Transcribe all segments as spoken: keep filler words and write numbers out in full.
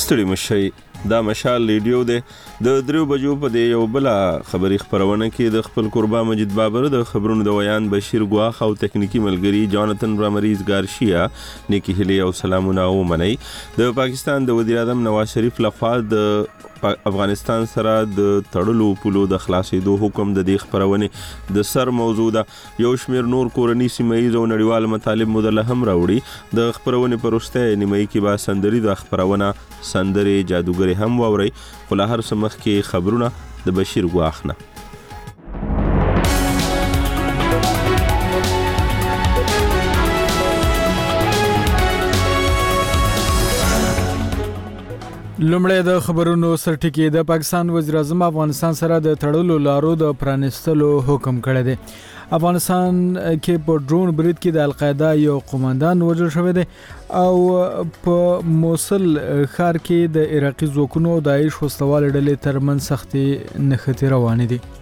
ستړي مشي دا مشال ریډیو دی د دریو بجو په دی یو بل خبري خبرونه کې د خپل قربا مجید بابر د خبرونو د ویان بشیر ګواخ او تکنیکی ملګری جانتن رامریز گارشیا نیکی هلی او سلامونه او منی د پاکستان د وزیر اعظم نواز شریف لخوا د افغانستان سره د تړلو پولو د خلاصېدو حکم د دې خبرونه د سر موضوع ده یو شمیر نور کورنی سیمایي او نړیوال مطالب مدله هم راوړي د خبرونه پرسته نیمه کې با سندري د خبرونه سندري جادوګری هم ووري خو له هر څه مخکې خبرونه د بشیر ګواخ نه لومړی د خبرونو سرټکی د پاکستان وزیر اعظم افغانستان سره د تړلو لارو د پرانستلو حکم کړی دی. افغانستان کې په ډرون برید کې د القاعده یو قومندان وژل شوی دی او په موصل ښار کې د عراقي ځواکونو د داعش وسلوال ډلې ترمنځ سختې نښتې روانې دي.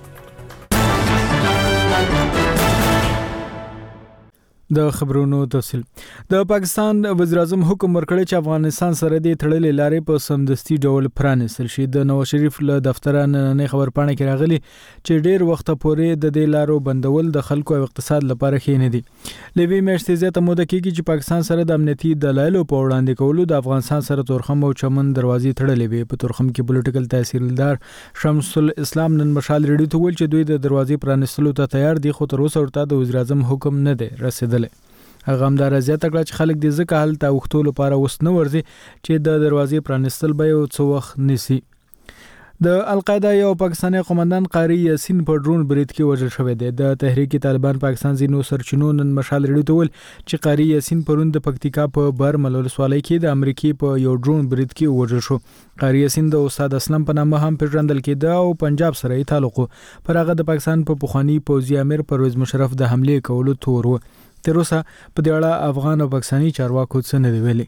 د خبرونو تفصیل د پاکستان وزیر اعظم حکم ورکړی چې افغانستان سره د تړلې لارې په سمدستي ډول پرانستل شي. د نواز شریف له دفتره نننۍ خبرپاڼه کې راغلي چې ډیر وخت پورې د دې لارو بندول د خلکو او اقتصاد لپاره ښه نه دي. لوي میاشتې زیاته موده کېږي چې پاکستان سره د امنیتي دلایلو په وړاندې کولو د افغانستان سره تورخم او چمن دروازې تړلې وي. په تورخم کې پولیټیکل تحصیلدار شمس الاسلام نن مشال ریډیو ته ویل چې دوی د دروازې پرانستلو ته تیار دي خو تر اوسه ورته د وزیر اعظم حکم نه دی رسیدلی. هغه هم دا زیاته کړه چې خلک د ځکه هلته وختو لپاره وس نه ورځي چې د دروازې پرانستل به یو څه وخت نیسي. د القاعده یو پاکستاني قومندان قاری یاسین په ډرون برید کې وژل شوی دی. د تحریک طالبان پاکستان ځینو سرچینو نن مشال ریډیو ته ویل چې قاری یاسین پرون د پکتیکا په برمل ولسوالۍ کې د امریکای په یو ډرون برید کې وژل شو. قاری یاسین د استاد اسلم په نامه هم پیژندل کېده او پنجاب سره یې تعلق پر هغه د پاکستان په پخوانی پوځي امیر پرویز مشرف د حمله کولو تور و. تر اوسه په دې اړه افغان او پاکستاني چارواکو څه نه دی ویلي.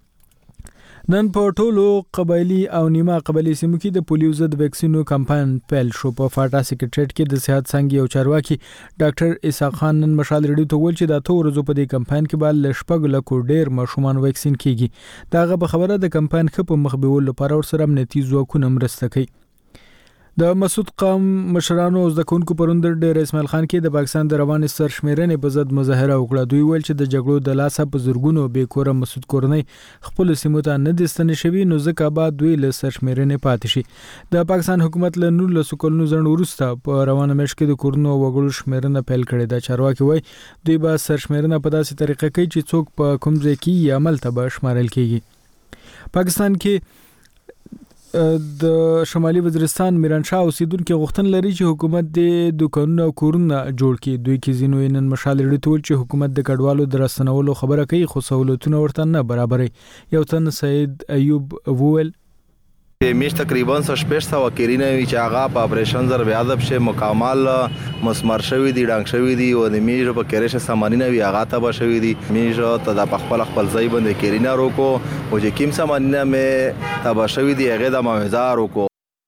نن په ټولو قبایلی او نیمه قبایلی سیمو کې د پولیو ضد ویکسینو کمپاین پیل شو. په فاټا سیکریټریټ کې د صحت څنګه یو چارواکي ډاکټر اسحاق خان نن مشال ریډیو ته ویل چې د اتو ورځو په دې کمپاین کې به ل شپږ لکو ډیر ماشومان ویکسین کیږي. دا غو خبره د کمپاین خپ مخ بیول لپاره ورسره امنیتي ځواکونه مرسته کوي. د مسعود قوم مشرانو زده کوونکو پروند ډیر اسماعیل خان کې د پاکستان د روان سرشمیرنې په ضد مظاهره وکړه. دوی ویل چې د جګړو د لاسه په زورګونو به کور مسعود کورنۍ خپل سیمو ته نه دستنه شوی نو ځکه بعد دوی له سرشمیرنې پاتې شي. د پاکستان حکومت له نور له سکولونو ځن ورسته په روانه مېش کې د کورونو وګړو شمیرنه پیل کړې ده. چارواکي وایي دوی به سرشمیرنه په داسې طریقه کوي چې څوک په کوم ځای کې عمل ته به شمارل کیږي. پاکستان کې د شمالي وزیرستان میرانشاه اوسیدونکو غوښتنه لري چې حکومت د دکانونو او کورونو جوړ کړي. دوی کې ځینو نن مشال ریډیو ته ویل چې حکومت د کډوالو د راستنولو خبره کوي خو سہولتونه ورته نه برابرې. یو تن سید ایوب وویل میش تقریبا شپږ سوه کیرینه وی چې هغه په اپریشن زر بیا د شه مکمل مسمر شوی دی ډنګ شوی دی او د میش په کېرشه سامانینه وی هغه ته به شوی دی. میش ته د خپل خپل ځای باندې کیرینه روکو او چې کیم سامانینه مې تبا شوی دی هغه د موعظه روکو.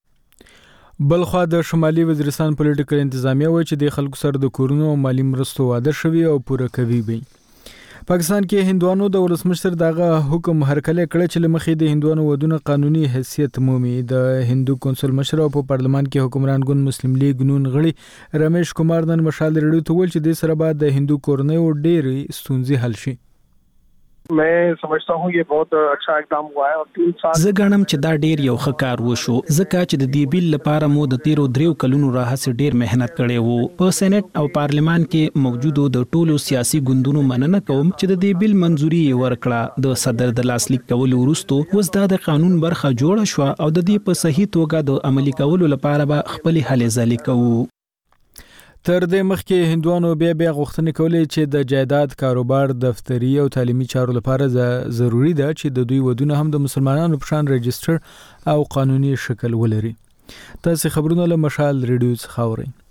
بلخوا د شمالي وزیرستان پولیټیکل انتظامیه وایي چې د خلکو سره د کورونو مالی مرستو وعده شوی او پوره کوي به. پاکستان کې هندوانو د ولسمشر دغه حکم هرکله کړ چې لمخې د هندوانو ودونه قانوني حیثیت مومي. د هندو کونسل مشر په پارلمان کې حکمران ګوند مسلم لیگ نون غړي رمیش کمار نن مشال ریډیو ته ویل چې د سره بعد د هندو کورنۍ او ډېری ستونزې حل شي. मैं समझता हूँ ये बहुत अच्छा اقدام हुआ है और तीन साल زه ګڼم چې دا ډیر یو ښه کار وشو ځکه چې د دې بیل لپاره مو د تیرو دریو کلونو راهیسې ډیر مهنت کړی وو. په سېنات او پارلمان کې موجودو د ټولو سیاسي ګوندونو مننه کوم چې د دې بیل منځوري ورکړه. د صدر د لاسلیک کولو وروسته اوس دا د قانون برخه جوړه شو او د دې په صحیح توګه د عملي کولو لپاره به خپل هلې ځلې کوو. تر دې مخکې هندوانو بیا بیا غوښتنې کولې چې د جایداد کاروبار دفتري او تعلیمي چارو لپاره ضروری ده چې د دوی ودونه هم د مسلمانانو په شان رجستر او قانوني شکل ولري. تاسو خبرونه له مشال ریډیو څخه اورئ.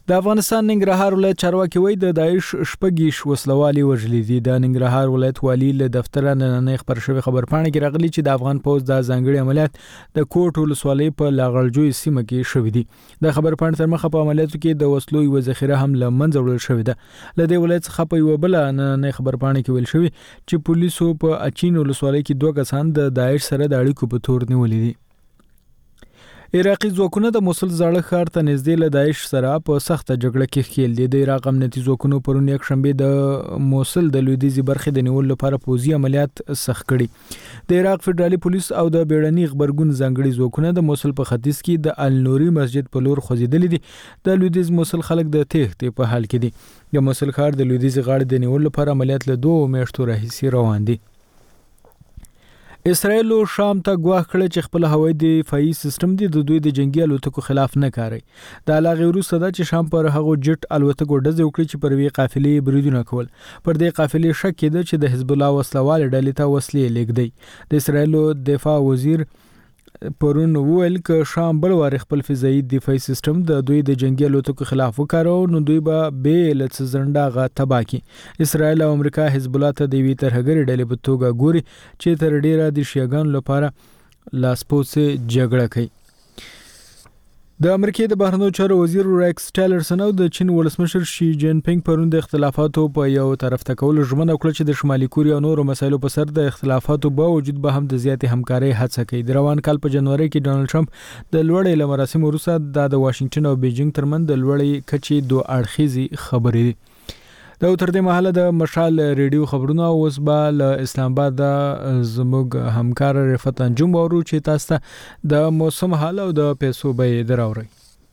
د افغانستان ننګرهار ولایت چارواکي وایي د داعش شپږیش وسلوالي وژلي دي. د ننګرهار ولایت والی له دفتره نننۍ خبر شوی خبرپاڼه کې راغلي چې د افغان پوځ د ځانګړي عملیات د کوټ ولسوالۍ په لاغړجوی سیمه کې شوې دي. د خبرپاڼې تر مخه په عملیاتو کې د وسلو یوه ذخیره هم له منځه وړل شوې ده. له دې ولایت څخه په یوه بله نننۍ خبرپاڼه کې ویل شوي چې پولیسو په اچین ولسوالۍ کې دوه کسان د داعش سره د اړیکو په تور نیولي دي. عراقي ځواکونه د موصل زاړه ښار ته نږدې له داعش سره په سخته جګړه کې ښکېل دي. د عراق امنیتي ځواکونو پرون یکشنبه د موصل د لویدیځې برخې د نیولو لپاره پوځي عملیات سخت کړي. د عراق فدرالي پولیس او د بیړني خبرګون ځانګړي ځواکونه د موصل په ختیځ کې د النوري مسجد په لور خوځېدلي دي. د لویدیځ موصل خلک د تېښتې په حال کې دي. د موصل ښار د لویدیځې غاړې د نیولو لپاره عملیات له دوه میاشتو راهیسې روان دي. اسرائیل شام ته ګواښ کړی چې خپل هوایي دفاعي سیستم د دوی د جنگي الوتکو خلاف نه کاروي. د هغې وروسته دا چې شام پر هغو جټ الوتکو ډزې وکړي چې پر یوې قافلې بریدونه کول. پر دې قافلې شک کېده چې د حزب الله وسلوال ډلې ته وسلې لیږدي. د اسرائیل دفاع وزیر پرون وویل که شام بل وار خپل فضایي دفاعي سیستم د دوی د جنگي الوتکو خلاف وکړو نو دوی به به له څنډه تباه کړي. اسرائیل او امریکا حزب الله ته د یوې ترهګرې ډلې په توګه ګوري چې تر ډیره د شیعاګانو لپاره لاسپوڅې جګړه کوي. د امریکای د بهرنیو چارو وزیر ریکس ټیلرسن او د چین ولسمشر شي جین پینګ پرون د اختلافاتو په یو طرف ته کول ژمنه وکړه چې د شمالي کوریا او نورو مسایلو په سر د اختلافاتو باوجود به هم د زیاتې همکارۍ هڅه کوي. د روان کال په جنوري کې ډانلډ ټرمپ د لوړې له مراسمو وروسته د واشنگټن او بیجینګ ترمنځ د لوړې کچې دوه اړخیزې خبرې دي. دا تر دې مهاله د مشال ریډیو خبرونه اوس به له اسلام آباد زموږ همکار رفت انجم ورو چې تاسو ته د موسم حال او د پیسو به دراوري.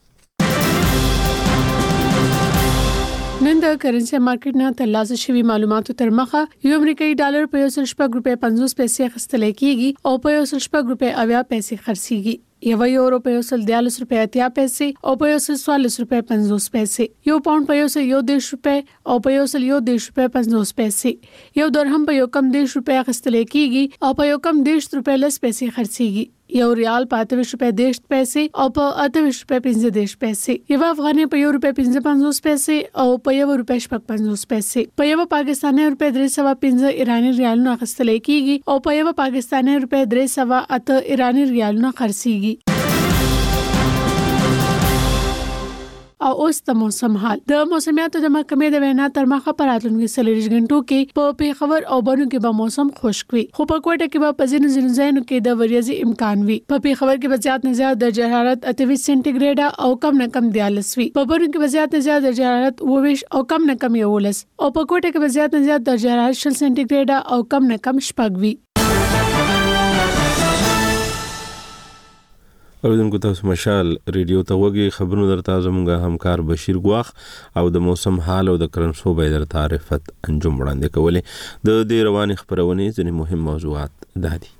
نن د کرنسي مارکیټ نه ترلاسه شوی معلوماتو تر مخه یو امریکایي ډالر په یو سل شپږ روپۍ پنځوس پیسې اخیستل کېږي او په یو سل شپږ روپۍ اویا پیسې خرڅېږي. یو یورو په یو سل دیارلس روپۍ اتیا پیسې او په یو سل څوارلس روپۍ پنځوس پیسې. یو پاوند په یو سل یو دیرش روپۍ او په یو سل یو دیرش روپۍ پنځوس پیسې. یو درهم په یو کم دیرش روپۍ اخیستل کېږي او په یو کم دیرش روپۍ لس پیسې خرڅېږي. یو ریال په اته ویشت روپۍ دیرش پیسې او په اته ویشت روپۍ پنځه دیرش پیسې. یو افغانۍ په یو روپۍ پنځه پنځوس پیسې او په یو روپۍ شپږ پنځوس پیسې. په یو پاکستاني روپۍ درې سوه پنځه ایراني ریالونه اخیستل کېږي او په یو پاکستاني روپۍ درې سوه اته ایراني ریالونه خرڅېږي. او اوس د موسم حال. د موسمیاتو د محکمې د وینا تر مخه پر راتلونکي څلوېښت غنټو کې په پیښور او بنو کې به موسم خشک وي خو په کوټه کې به په ځینو ځینو ځایونو کې د وریځې امکان وي. په پیښور کې به زیات نه زیات درجه حرارت اته ویشت سانتي ګریډ او کم نه کم دیارلس وي. په بنو کې به زیات نه زیات درجه حرارت اووه ویشت او کم نه کم یولس او په کوټه کې به زیات نه زیات درجه حرارت شل سانتي ګریډ او کم نه کم شپږ وي. اوریدونکو تاسو مشال ریډیو ته وګورئ. خبرونه درته زموږ همکار بشیر ګواخ او د موسم حال او د کرنسو به درته عرفت انجم وړاندې کولې. د دې روانې خبرونې ځینې مهم موضوعات دا دي.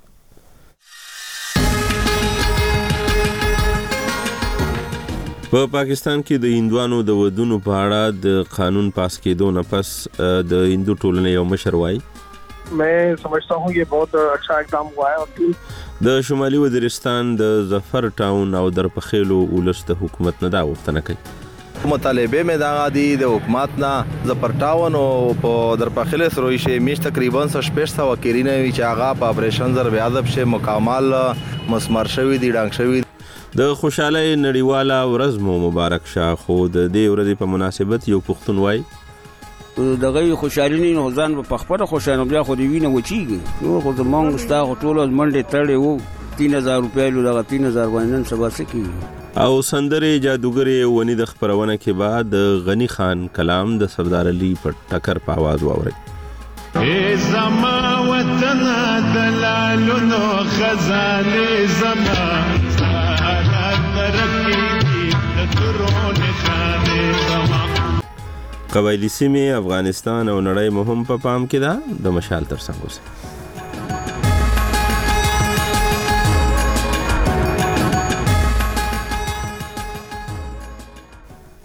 په پاکستان کې د هندوانو د ودونو په اړه د قانون پاس کېدو نه پس د هندو ټولنې یو مشر وایي मैं समझता हूँ ये बहुत अच्छा اقدام हुआ है. और د شمالي وزیرستان د ظفر ټاون او درپخیلو ولس د حکومت نه دا وختنه کوي. مطالبه مې دا غادي د حکومت نه ظفر ټاون او په درپخیل سروي شي میش تقریبا شپږ سوه کیرینه وی چې هغه په اپریشن زر بیادب شي مکمل مسمر شوی دی ډنګ شوی. د خوشاله نړیواله ورځ مو مبارک شه. خو د دې ورځې په مناسبت یو پښتون وای دغه خوشالي نه ځان په خپل خوشاله بیا خو دی وینه وچیږي. نو خو زمونږ ستا ټول منډه تړلې وو تین هزار روپۍ لږه تین هزار باندې سبا سکی او سندره جادوګری ونی د خبرونه کې بعد غنی خان کلام د سردار علي په ټکر په आवाज واوري. ای زما وطن دلالونو خزانه زما سارا ترکی د ترونه خانه زما. قبایلی سیمې افغانستان او نړۍ مهم په پام کې ده. د مشال تر څنګ اوسه.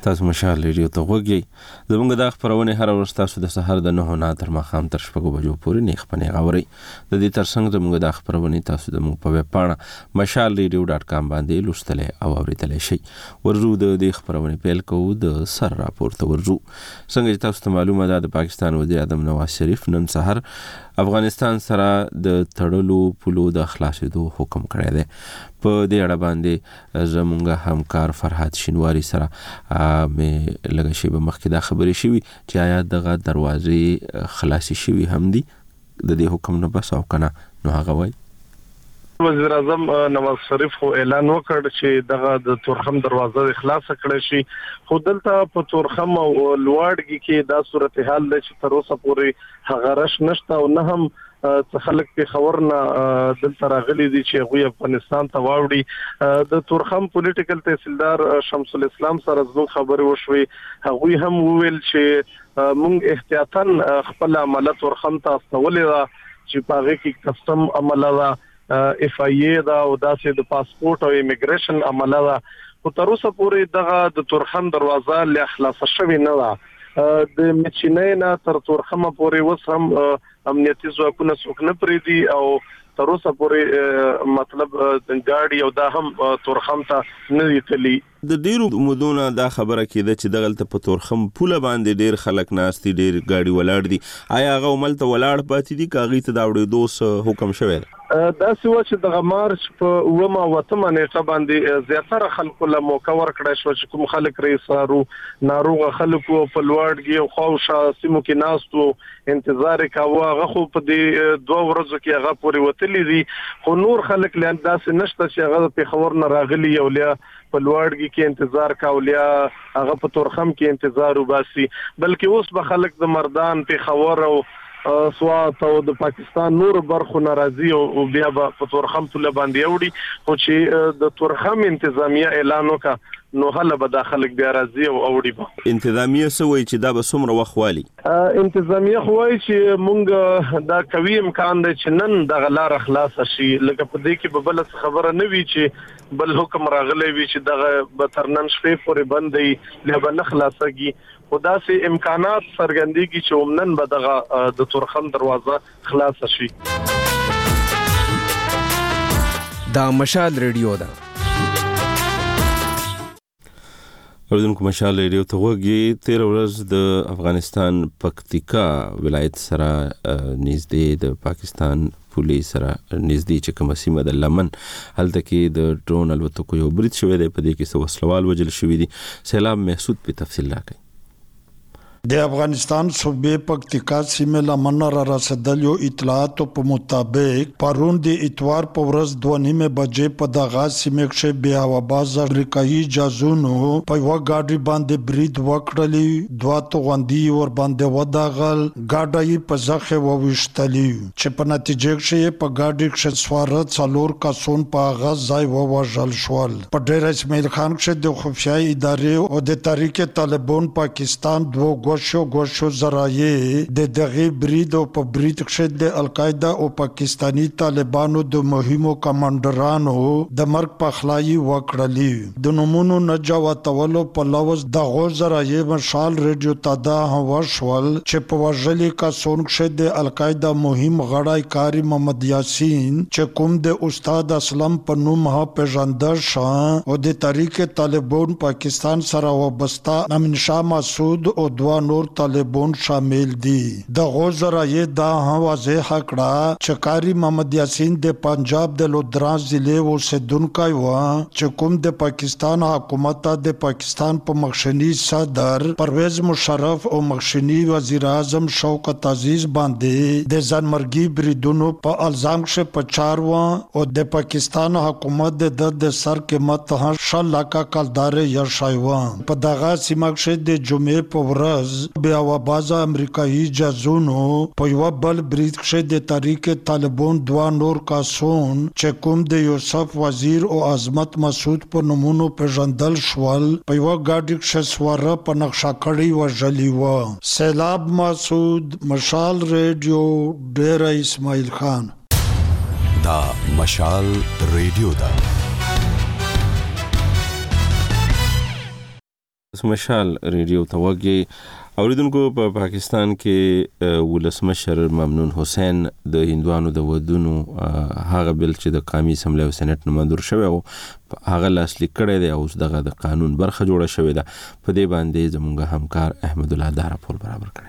تاسو مشال ریډیو ته وګورئ. زموږ د خبرونه هر ورځ تاسو د سحر د نه نه تر مخام تر شپږ بجو پورې نه خپنه غوري. د دې ترڅنګ زموږ د خبرونه تاسو د موږ په ویب پاڼه مشال ریډیو ډاټ کام باندې لوستلې او اوریدلې شئ. ورجو د دې خبرونه پیل کوو د سر راپور ته ورجو. څنګه تاسو ته معلومه ده د پاکستان وزیر اعظم نواز شریف نن سحر افغانستان سره د تړلو پولو د خلاصېدو حکم کړی دی. په دې اړه باندې زموږ همکار فرحات شینواری سره مې لږه شی به مخکې دا خبرې شوي چې آیا دغه دروازې خلاصې شوي هم دي د دې حکم نه بس او کنه نو هغه وایي. وزیر اعظم نواز شریف خو اعلان وکړ چې دغه د تورخم دروازه خلاص کړي شي، خو دلته په تورخم او لوړګي کې دا صورتحال ده چې تر اوسه پورې هغه رش نشته او نه هم څه خلک په خبرنا دلته راغلي دي چې غوي افغانستان ته واوړي. د تورخم پولیټیکل تحصیلدار شمس الاسلام سره زموږ خبرې وشوي، هغوی هم وویل چې موږ احتیاطاً خپل عملیات تورخم ته استولې ده چې پاغه کې کسٹم عمله اف ای ای دا او داسې د پاسپورت او ایمیګریشن عمله ده، خو تر اوسه پورې دغه د تورخم دروازه لا خلاص شوې نه ده. د مچینې نه تر تورخم پورې وس هم امنیتي ځواکونه څوک نه پریدي او تر اوسه پورې مطلب د ګاډي او دا هم تورخم ته نه تللی. د ډیرو مودونه دا خبره کېده چې دغلته په تورخم پوله باندې ډیر خلک ناستي، ډیر ګاډي ولاړ دي. آیا هغه عمل ته ولاړ پاتې دي کاغی ته دا وړي دوس حکم شوی دی؟ دا سوه چې د مارچ په اومه وتمه نیټه باندې زیاتره خلکو له موقع ورکړی شو چې کوم خلک رئیسارو ناروغه خلکو په لوړګي او خواوشا سیمو کې ناستو انتظار کاوه، هغه خو په دې دوه ورځو کې هغه پورې وتلی دي، خو نور خلک له داسې نشته چې هغه په خبر نه راغلي او لیا په لوړګي کې انتظار کاولیا هغه په تورخم کې انتظار وباسي، بلکې اوس به خلک د مردان په خبر او سوات او د پاکستان نور برخو ناراضي او بیا په تورخم ټول باندې وړي، خو چې د تورخم انتظامیه اعلان وکړ نو هله به داخلك بیا راځي او اوړي به. انتظامیه سوي چې دا به څومره وخت والی؟ انتظامیه خوای چې مونږ دا کوي امکان دی چې نن د غلار خلاص شي، لکه په دې کې به بل خبره نه وي چې بل حکم راغلی وي چې دغه به تر نن شپې پورې بندي له بل خلاصيږي، خدا سي امکانات سرګندګي چې ومنن به دغه د تورخم دروازه خلاص شي. دا مشال ریډیو ده. اوردونکو مشال ریډیو ته وګورئ. تیر ورځ د افغانستان پکتیکا ولایت سره نږدې د پاکستان پولیس سره نږدې چې کومه سیمه د لمن هلته کې د ډرون الوتکو یو برید شوی دی، په دې کې څو وسلوال وژل شوي دي. سیلاب محسود په تفصیل راکړي. د افغانستان صوبې پکتیکا سیمه لمن را رسیدلو اطلاعاتو په مطابق پرون د اتوار په ورځ دوه نیمه بجې په دغه سیمه کې بیا وباز امریکایي جاسوسو په یو گاډي باندې برید وکړلی، دوه توغندي ور باندې وداغل، گاډي په ځخه ووشتلی چې په نتیجه کې په گاډي کې سوار څلور کسون په غاز ځای ووژل شول. په ډیر اسماعیل خان کې د خفیه ادارې او د تحریک طالبان پاکستان دوه شو ګوشو زرایې د دغه برید او په برید کې د القاعده او پاکستانی طالبانو د مهمو کمانډرانو د مرګ په خلای وکړلی. د نمونو نجاتولو په لوز د غوزرایې مشال ریډیو تدا هوا شول چې په وژلې کا سون کې د القاعده مهم غړای کاری محمد یاسین چې کوم د استاد اسلم په نوم ها پیژندل شو او د تحریک طالبان پاکستان سره وابسته امین شاه مسعود او دوه نور طالبان شامل دي. د غوزرایې دا هم واضح کړه چې کاری محمد یاسین د پنجاب د لودران ضلع اوسیدونکی و چې کوم د پاکستان حکومت د پاکستان په مخشنی صدر پرویز مشرف او مخشنی وزیر اعظم شوکت عزیز باندې د ځانمرګي بریدونو په الزام کې پچار و او د پاکستان حکومت د د سر قیمت ه شل لکه کلدار یا شایو. په دغه سیمه کې د جمعې په ورځ بیا وبازا امریکایي جاسوسو په یو بل برید کې د تحریک طالبان دوه نور کسان چې کوم د یوسف وزیر او عظمت مسعود په نومونو پیژندل شول په یو گاډي کې سوار په نقشه کړی وژلی و. سیلاب مسعود، مشال ریډیو، ډیر اسماعیل خان. دا مشال ریډیو ده. مشال ریډیو توګه اوریدونکو په پاکستان کې ولسمشر ممنون حسین د هندوانو د ودونو هغه بل چې د قومي اسمبلی او سېنات نه منظور شوی او هغه لاسلیک کړی دی او دغه د قانون برخه جوړه شوې ده. په دې باندې زموږ همکار احمد الله دار پول برابر کړی.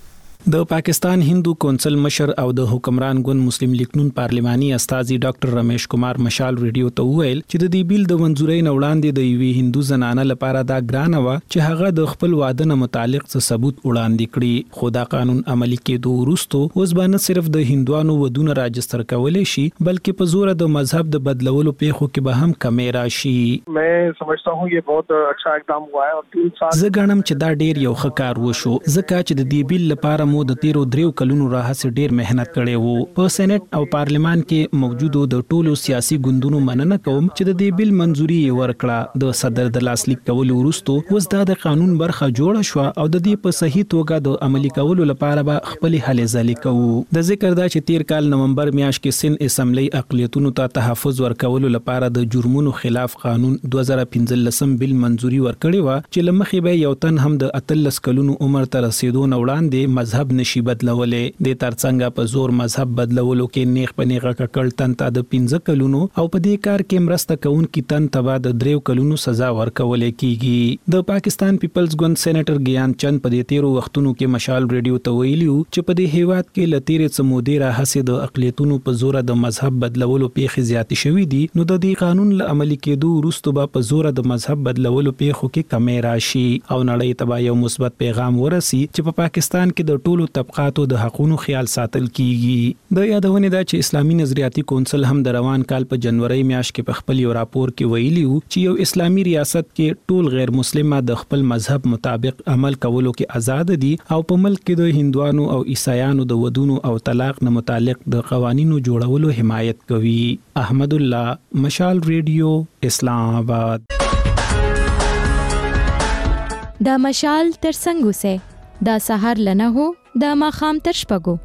د پاکستان هندو کونسل مشر او د حکمران ګوند مسلم لیگ نون پارلماني استاذي ډاکټر رمیش کمار مشال ریډیو ته وویل چې د دې بیل د منځورۍ نه وړاندې د یوې هندو زنانه لپاره دا ګرانه وه چې هغه د خپل واده نه متعلق څه ثبوت وړاندې کړي، خو دا قانون عملي کېدو وروسته اوس به نه صرف د هندوانو ودونه راجستر کولی شي بلکې په زور د مذهب د بدلولو پیښو کې به هم کمی راشي. मैं समझता हूं ये बहुत अच्छा इकदाम हुआ है और तीन साल زه ګڼم چې دا ډیر یو ښه کار وشو ځکه چې د دې بیل لپاره مو د تیرو دریو کلونو راهیسې ډیر مهنت کړی وو. په سېنات او پارلمان کې موجودو د ټولو سیاسي ګوندونو مننه کوم چې د دې بیل منځوري ورکړه. د صدر د لاسلیک کولو وروسته اوس دا د قانون برخه جوړه شو او د دې په صحیح توګه د عملي کولو لپاره به خپل هلې ځلې کوو. د ذکر دا چې تیر کال نومبر میاشت کې سند اسمبلی اقلیتونو ته تحفظ ورکولو لپاره د جرمونو خلاف قانون دوه زره پنځلسم بیل منځوري ورکړی و چې لمخې به یو تن هم د اتلس کلونو عمر ته رسیدو نه وړاندې مذهب نشي بدلولې. د ترڅنګ په زور مذهب بدلولو کې نیغ په نیغه ککړ تن ته د پنځه کلونو او په دې کار کې مرسته کوونکي تن ته د دریو کلونو سزا ورکول کیږي. د پاکستان پیپلز ګوند سېنیټر ګیان چند په دې تیرو وختونو کې مشال ریډیو ته ویلیو چې په دې هیواد کې لتیرې سمودي راهسه د اقلیتونو په زور د مذهب بدلولو پیښې زیات شوې دي، نو د دې قانون له عملي کېدو وروسته به په زور د مذهب بدلولو پیښو کې کمی راشي او نړۍ ته یو مثبت پیغام ورسي چې په پاکستان کې د ټولو طبقاتو د حقوقو خیال ساتل کیږي. د یادونه ده چې اسلامي نظریاتي کونسل هم د روان کال په جنوري میاشت کې په خپل یو راپور کې ویلیو چې یو اسلامي ریاست کې ټول غیر مسلمه د خپل مذهب مطابق عمل کولو کې آزاد دي او په ملک کې د هندوانو او عیسایانو د ودونو او طلاق نه متعلق د قوانینو جوړولو حمایت کوي. احمد الله، مشال ریډیو، اسلام آباد. دا مشال تر څنګه سه دا سحر لنه هو دا ماخام تر شپږو.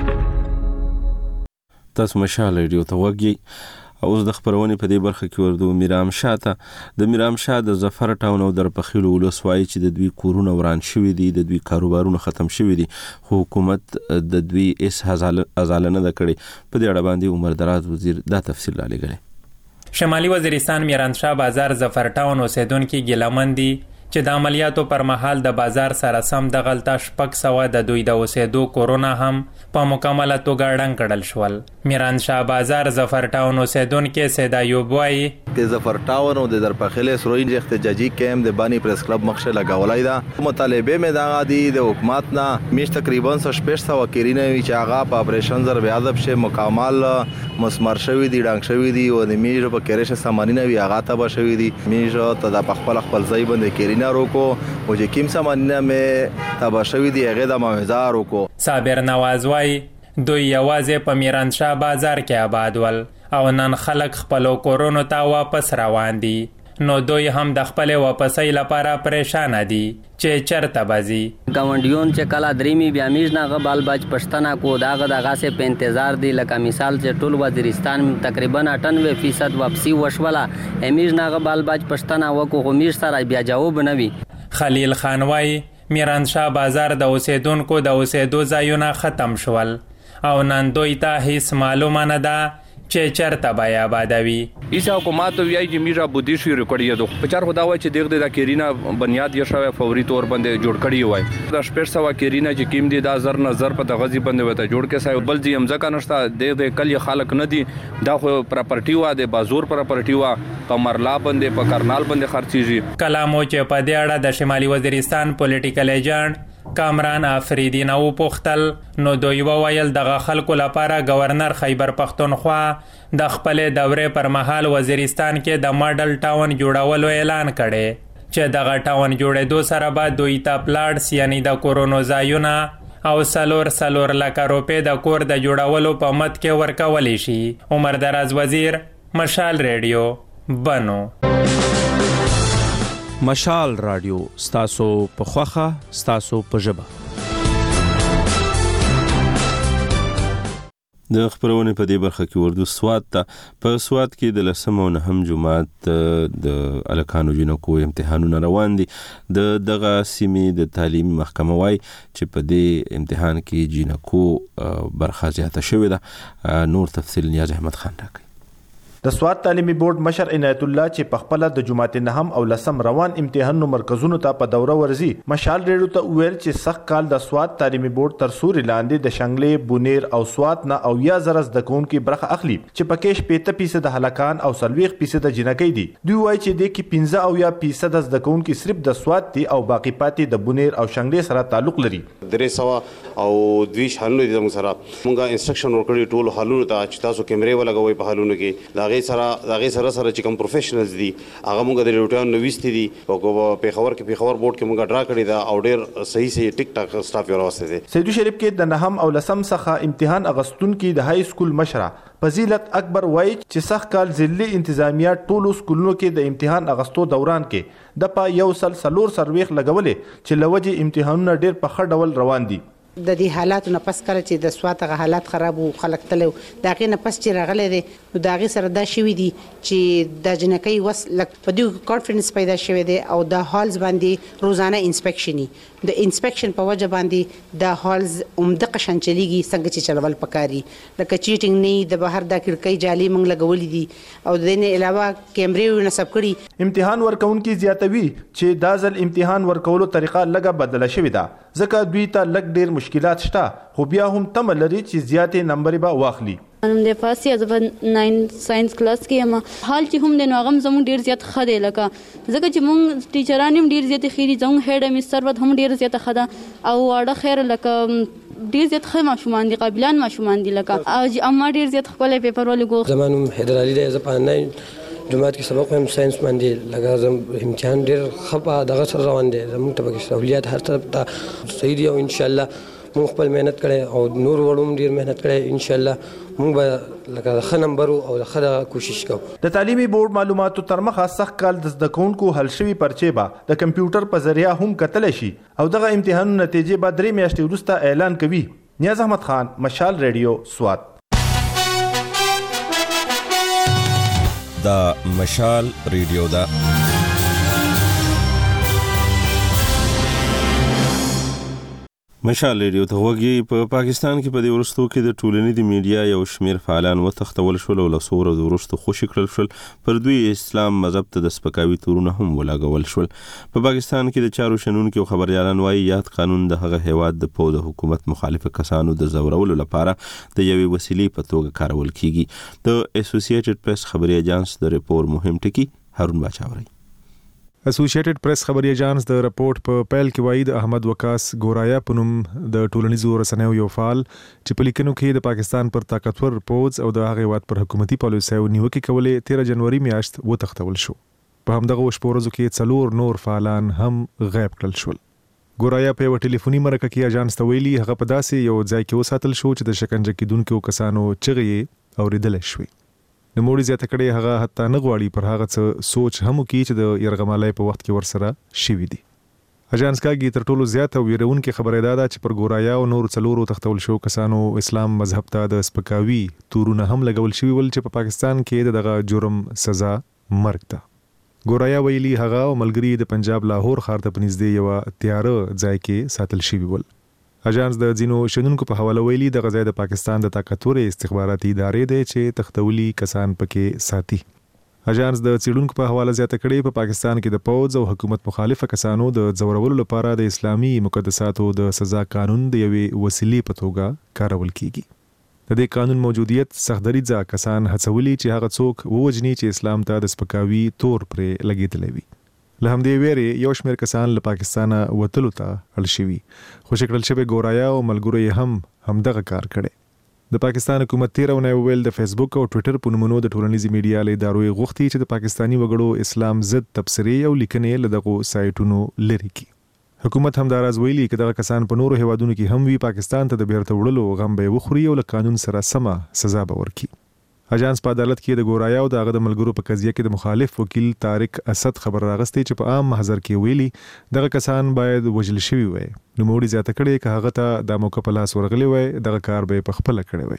تاسو مشال ریډیو ته وګورئ. اوس د خبرونې په دې برخه کې وردو میرام شاه ته د میرام شاه د ظفر ټاون او در پخیلو ولسوالۍ چې د دوی کورونه وران شوي دي، د دوی کاروبارونه ختم شوي دي، خو حکومت د دوی اس ازاله نه ده کړې. په دې اړه باندې عمر دراز وزیر دا تفصیل را لګړي. شمالي وزیرستان میران شاه بازار ظفر ټاون اوسیدونکو ګیلمن دي چې د عملیاتو پر مهال د بازار سره سم د غلطه شپږ سوه د دوی د اوسېدو کورونه هم په مکمله توګه ړنګ کړل شول. میران شاه بازار ظفر ټاون اوسیدونکو سید ایوب وایي د ظفر ټاون او د درپخیلې سروین احتجاجي کیمپ د بانی پریس کلب مخشه لګولای دا مطالبه مې دا غادي د حکومت نه میش تقریبا شپږ سوه کیرینه وی چې هغه په اپریشن زر بیادب شه مکمل مسمر شوی دی ډنګ شوی دی او د میش په کریشه سامانینه وی هغه ته بشوی دی میش ته د خپل خپل ځای باندې کیرینه روکو او چې کیم سامانینه مې تبشوی دی هغه د موعظه روکو. صابر نواز وایي دوی یوازې په میران شاه بازار کې آباد ول او نن خلک خپل کورونو ته واپس روان دي، نو دوی هم د خپل واپسۍ لپاره پریشان دي چې چرته بازي. گاونډیون چې کلا دریمی بیا میز نه غبال باج پښتنه کو داغه دغه سه په انتظار دي، لکه مثال چې ټول وزیرستان تقریبا اٹھانوے فیصد واپسی وشوله امیز نه غبال باج پښتنه وکو غمیر سره بیا جواب نه وي. خلیل خان وای میران شاه بازار د اوسیدونکو د اوسیدو ځایونه ختم شول او نن دوی ته هیڅ معلومه نه ده چې چرته به آبادوي. ایسا حکومت ویای چې میرا بودی شي ریکړی دو په چار خدا وای چې دغه د کیرینا بنیاد یې شوی فوري تور باندې جوړ کړی وای د شپږ سوه کیرینا چې کیم دي دا زر نظر په دغه ځی باندې وته جوړ کې سای بل ځی امزه کا نشتا د کلی خلک نه دي دا خو پراپرټي وا د بازور پراپرټي وا په مرلا باندې په کرنال باندې خرچيږي. کلامو چې په دې اړه د شمالي وزیرستان پولیټیکل ایجنټ کامران آفریدی نو پختل نو دوی وویل دغه خلکو لپاره گورنر خیبر پختونخوا د خپل دورې پر مهال وزیرستان کې د ماډل ټاون جوړولو اعلان کړي چې دغه ټاون جوړېدو سره به دوی ته پلاټس یعنی د کورونو ځایونه او سلور سلور لکه روپې د کور د جوړولو په مد کې ورکولی شي. عمر دراز وزیر، مشال ریډیو، بنو. مشال رادیو ستاسو په خوخه ستاسو په ژبه. د خبرونه په دې برخه کې وردو سواد ته په سواد کې د لسم او نهم جماعت د الکانو جنکو امتحانونه روان دي. د دغه سیمې د تعلیمي محکمه وايي چې په دې امتحان کې جنکو برخه زیاته شوې ده. نور تفصیل نیاز احمد خان راکړي. د سواد تعلیمي بورډ مشر عنایت الله چې په خپل د جماعت نهم او لسم روان امتحانونو مرکزونو ته په دوره ورزي مشال ریډیو ته ویل چې سخت کال د سواد تعلیمي بورډ تر سوري لاندې د شنګلې بونیر او سواد نه او یا زرز د کونکو برخه اخلي چې پکې شپږ فیصد هلکان او سلويخ فیصد جنکې دي. دوی وایي چې د کې پنځه او یا فیصد د کونکو صرف د سواد دي او باقی پاتې د بونیر او شنګلې سره تعلق لري. درې سوا او دوی حالونه دي موږ سره موږ انسټرکشن ورکړي ټول حالونه ته چې تاسو کیمرې ولګوي په حالونه کې دا غي سره دا غي سره سره چې کوم پروفیشنلز دي هغه موږ د ریوټان نوښت دي او په خبر کې په خبر بورډ کې موږ ډرا کړی دا او ډیر صحیح صحیح ټیک ټاک سټاف یې راوسته دي. سیدو شریف کې د نهم او لسم څخه امتحان اغستون کې د های سکول مشره فضیلت اکبر وایي چې سخت کال ضلعي انتظامیه ټولو سکولونو کې د امتحان اغستو دوران کې د په یو سل سلور سرويخ لګولې چې لوجه امتحانونه ډیر په خړ ډول روان دي. د دې حالاتو نه پس کړ چې د سواتغه حالات خراب او خلک تلو دا غي نه پس چې راغله دي نو دا غي سره دا شوی دي چې د جنکۍ وس لک په دې کانفیډنس پیدا شوی دی او د هالز باندې روزانه انسپیکشني د انسپیکشن په وجه باندې د هالز عمده قشن چلیږي څنګه چې چلول پکاري لکه چیټینګ نه د بهر د کړکۍ جالي منګ لګولې دي او د دې نه علاوه کیمرې نصب کړي. امتحان ورکونکي زیاتوي چې دا ځل امتحان ورکولو طریقه لګه بدله شوې ده ځکه دوی ته لګ ډیر مشکلات شته خو بیا هم تم لري چې زیاتې نمبر به واخلي. نن د فارسی از په ناین ساينس کلاس کې یم حال چې هم د نوغم زموږ ډیر زیات خده لکه ځکه چې موږ ټیچران هم ډیر زیات خېری زموږ هډ مستر ود هم ډیر زیات خده او اړه خیر لکه ډیر زیات خه ماشومان دي قابلان ماشومان دي لکه او اما ډیر زیات خپل پیپر ولګو. زمانو حیدر علي د زپان ناین جماعت کې سبق هم ساينس باندې لکه زم امتحان ډیر خپه دغه سره روان دي زموږ ته کې سہولیات هر طرف ته صحیح دي او ان شاء الله موږ خپل مهنت کړي او نور وړوم ډیر مهنت کړي ان شاء الله موږ به لکه ښه نمبر او ښه کوشش کوو. د تعلیمي بورډ معلوماتو تر مخه سخت کال د زده کوونکو حل شوي پرچې به د کمپیوټر په ذریعہ هم کتلی شي او دغه امتحانونو نتیجې به درې میاشتې وروسته اعلان کوي. نیاز احمد خان مشال ریډیو سوات. دا مشال ریډیو دا مشال ریډیو ته وګي. په پاکستان کې په دې ورستو کې د ټولنیزي میډیا یو شمیر فعالان وتښتول شول او لسور د ورستو خوشی کړل شول پر دوی اسلام مذهب ته د سپکاوي تورونه هم ولاګول شول. په پاکستان کې د چارو شنونکو خبريالان وايي یاد قانون د هغه هیواد د پوز حکومت مخالف کسانو د زورولو لپاره د یوې وسیلې په توګه کارول کیږي. د اسوسییټډ پریس خبري اژانس د ریپورت مهم ټکی هارون باچاوري. اسوسییټډ پریس خبري اژانس د رپورت په پیل کې وایي د احمد وکاس ګورایا په نوم د ټولنیزو رسنیو یو فعال چې په لیکنو کې د پاکستان پر طاقتور پوز او د هغه هیواد پر حکومتي پالیسیو نیوکه کولې تیرہ جنوري میاشت وتښتول شو. په همدغه شپورزو کې څلور نور فعالان هم غیب کړل شول. ګورایا په یو ټلیفوني مرکه کې اژانس ته ویلي هغه په داسې یو ځای کې وساتل شو چې د شکنجه کېدونکو کسانو چغې اوریدل شوې. د موړي زیاته کړي هغه حتی نه غواړي پر هغه څه سوچ هم وکړي چې د يرغمالۍ په وخت کې ورسره شوي دي. اژانس کاږي تر ټولو زیاته ویرونکو خبره ده چې پر ګورایا او نور څلورو تختول شو کسانو اسلام مذهب ته د سپکاوي تورونه هم لګول شوی ول چې په پاکستان کې دغه جرم سزا مرګ ده. ګورایا ویلي هغه او ملګری د پنجاب لاهور ښار ته پنځدې یو تیاره ځای کې ساتل شوی ول. اژانس د ځینو شنونکو په حواله ویلي د غزا د پاکستان د طاقتور استخباراتي ادارې دی چې تختولي کسان پکې ساتي. اژانس د څېړونکو په حواله زیاته کړي په پاکستان کې د پوز او حکومت مخالفه کسانو د ځورولو لپاره د اسلامي مقدساتو د سزا قانون د یوې وسیلې په توګه کارول کیږي. د دې قانون موجودیت سختدریځه کسان هڅولي چې هغه څوک ووجني چې اسلام ته د سپکاوي تور پرې لګیدلی وي. له همدې ویرې یو شمېر کسان له پاکستانه وتلو ته اړ شوي خو شکل شوی ګورایا او ملګرو یې هم همدغه کار کړی. د پاکستان حکومت تیره اونۍ وویل د فیسبوک او ټویټر په نومونو د ټولنیزې میډیا له ادارو یې غوښتي چې د پاکستاني وګړو اسلام ضد تبصرې او لیکنې له دغو سایټونو لرې کړي. حکومت همداراز ویلي چې دغه کسان په نورو هیوادونو کې هم وي پاکستان ته د بیرته وړلو غم به وخوري او له قانون سره سمه سزا به ورکړي. اژانس په عدالت کې د ګورایا او دغه د ملګرو په قضیه کې د مخالف وکیل طارق اسد خبر راغستې چې په عام محضر کې ویلي دغه کسان باید وجل شوي وي. نو موړي زیاته کړي چې هغه ته د موقع په لاس ورغلي وي دغه کار به په خپل کړی وي.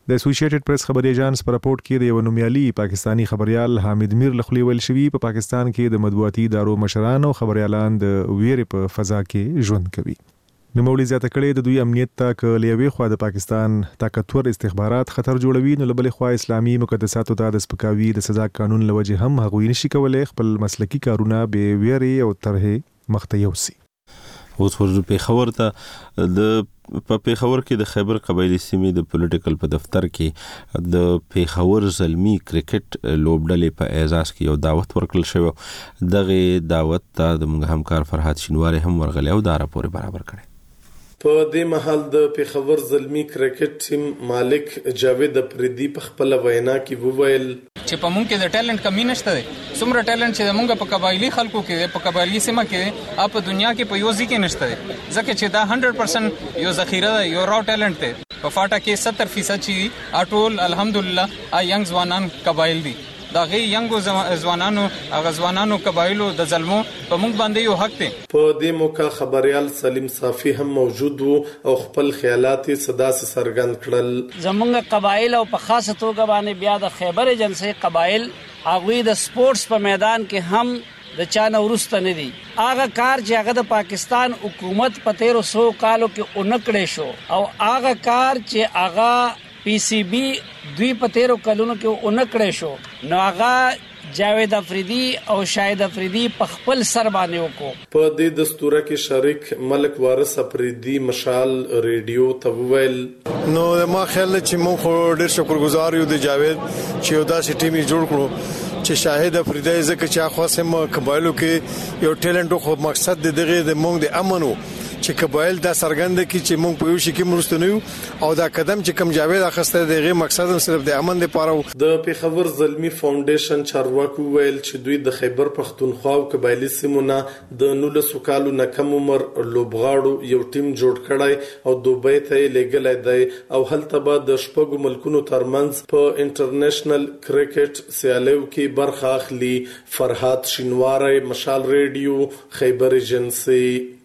د اسوسییټډ پریس خبري اژانس په راپورټ کې د یو نومیالي پاکستانی خبريال حامد میر لخوا ویل شوی په پاکستان کې د مطبوعاتي ادارو مشران او خبريالان د ویرې په فضا کې ژوند کوي. نوموړي زیاته کړې د دوی امنیت ته کلیوي خو د پاکستان طاقتور استخبارات خطر جوړوي، نو بلې خو اسلامي مقدساتو ته د سپکاوي د سزا قانون لوجه هم هغوی نشي کولای خپل مسلکی کارونه به ویرې او طرحه مخته یوسي. اوس ورته پیښور ته د په پیښور کې د خیبر قبایلی سیمې د پولیټیکل په دفتر کې د پیښور زلمی کرکټ لوبډلې په اعزاز کې یو دعوت ورکړل شو. دغه دعوت ته د موږ همکار فرحات شینواری هم ورغلی او دا راپور برابر کړي. په دې محل د پیښور زلمی کرکټ ټیم مالک جاوید افریدي په خپل وینا کې وویل چې په مونږ کې د ټیلنټ کمی نشته دی. څومره ټیلنټ چې مونږ په قبایلی خلکو کې په قبایلی سیمه کې اپ دنیا کې په یو ځکه نشته دی، ځکه چې دا سل پرسنټ یو ذخیره ده، یو را ټیلنټ دی. په فاټا کې ستر فیصد چې اټول الحمدلله ا ینګ ځوانان قبایل دي. دا غي ینګو ځوانانو هغه ځوانانو قبایلو د ظلمو په موږ باندې یو حق دی. په دې موقع خبريال سلیم صافي هم موجود وو او خپل خیالات صدا سره سرګند کړل. زمونږ قبایل او په خاصه توګه باندې بیا د خیبر ایجنسی قبایل هغه د سپورتس په میدان کې هم د چانه ورسته نه دي. هغه کار چې هغه د پاکستان حکومت په تیرو سو کالو کې اونکړې شو او هغه کار چې هغه پی سی بی دوی په تیرو کلونو کې اونکړې شو، نو هغه جاوید افریدی او شاهد افریدی په خپل سر باندې وکړو. په دې دستوره کې شریک ملک وارث افریدی مشال ریډیو ته وویل نو ما خیال چې مونږ خو ډېر شکرګزار یو د جاوید چې یو داسې ټیم یې جوړ کړو چې شاهد افریدی ځکه چې اخوا سم قبایلو کې یو ټیلنټ خو مقصد د دغه د مونږ د امنو چې قبایل دا سرګند کی چې مونږ په یو شي کې مرسته نه یو او دا قدم چې کم جاوید اخسته دغه مقصد هم صرف د امن لپاره. د پیښور زلمی فاونډیشن چارواکو ویل چې دوی د خیبر پښتونخوا او قبایلی سیمونه د نولس کالو نه کم عمر لوبغاړو یو ټیم جوړ کړای او دوبۍ ته لېږلی دی او هلته به د شپږو ملکونو ترمنځ په انټرنیشنل کرکټ سیالیو کې برخه اخلي. فرحات شینواری، مشال ریډیو، خیبر ایجنسی.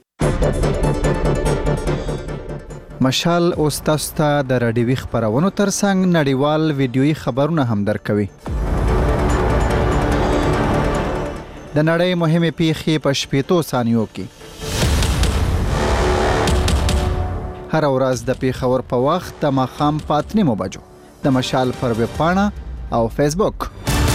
مشال اوس تاسو ته د راډیوي خبرونو ترڅنګ نړیوال ویډیويي خبرونه هم درکوي. د نړۍ مهمه پیښې په شپږو ثانیو کې. هر ورځ د پیښور په وخت د ماښام په اته نیمو بجو د مشال پر ویب پاڼه او فیسبوک.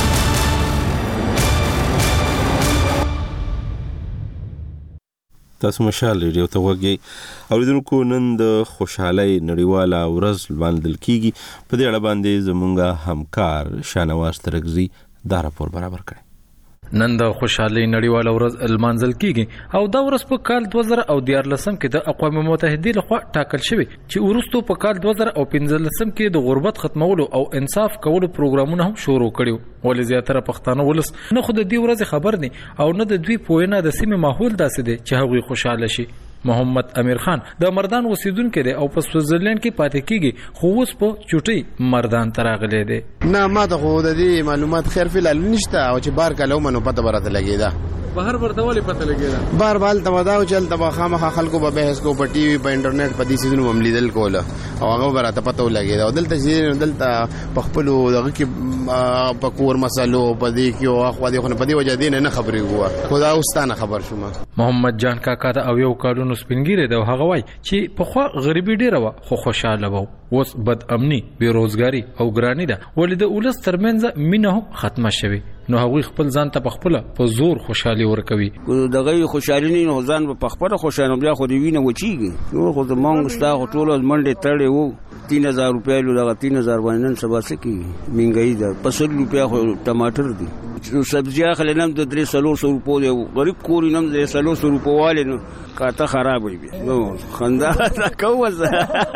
تاسو مشال ریډیو ته وګورئ. اوریدونکو نن د خوشحالۍ نړیواله ورځ لمانځل کیږي. په دې اړه باندې زموږ همکار شانواز ترګزي دا راپور برابر کړی. نن د خوشحالۍ نړیواله ورځ لمانځل کیږي او دا ورځ په کال دوه زره او دیارلسم کې د اقوام متحدې لخوا ټاکل شوی چې وروسته په کال دوه زره او پنځلسم کې د غربت ختمولو او انصاف کولو پروګرامونه هم شروع کړي. ولې زیاتره پښتانه ولس نه خو د دې ورځې خبر دي او نه د دوی پوهنه د سیمې ماحول داسې دی چې هغوی خوشاله شي. محمد امیر خان د مردان اوسیدونکو دی او په سویټزرلند کې پاتې کیږي خو اوس په چوټي مردان ته راغلی دی. نه ما ته خو د دې معلومات خیر فعل نشته او چې بار کلو منو پته براته لګیدا. بهر ورته ولې پته لګیدا؟ بار بال ته وداو چل تبا خامخ خلکو به بحث کو په ټي وي په انټرنیټ په دې سيزونو مملیدل کوله او هغه براته پته ولګیدا. دلته چې دلته په خپل دغه کې په کور مسلو په دې کې او اخو دې خو په دې وجه دې نه خبرې وو خدا اوستانه خبر شوم. محمد جان کاکا دا او یو کارونو سپینګیره دا هغه وای چې په خو غریبي ډیره و خو خوشاله وو. اوس بد امني، بیروزګاری او ګرانی ده ولې د اولس ترمنځ مینه ختمه شوه نو هغوی خپل ځان ته په خپل په زور خوشحالي ورکوي. دغه خوشحالي نه ځان په خپل خوشاله بیا خو دی وینه وچیږي. نو خو زمونږ ستا ټول منډه تړې وو تین هزار روپیا لو دغه تین هزار باندې نن سبا سکی مهنګای ده. په سل روپیا خو ټماټر دي، سبزی اخلي نم د درې سلو سو روپو دی، غریب کوري نم د سلو سو روپو والي نو کاته خراب وي. نو خندا تا کوزه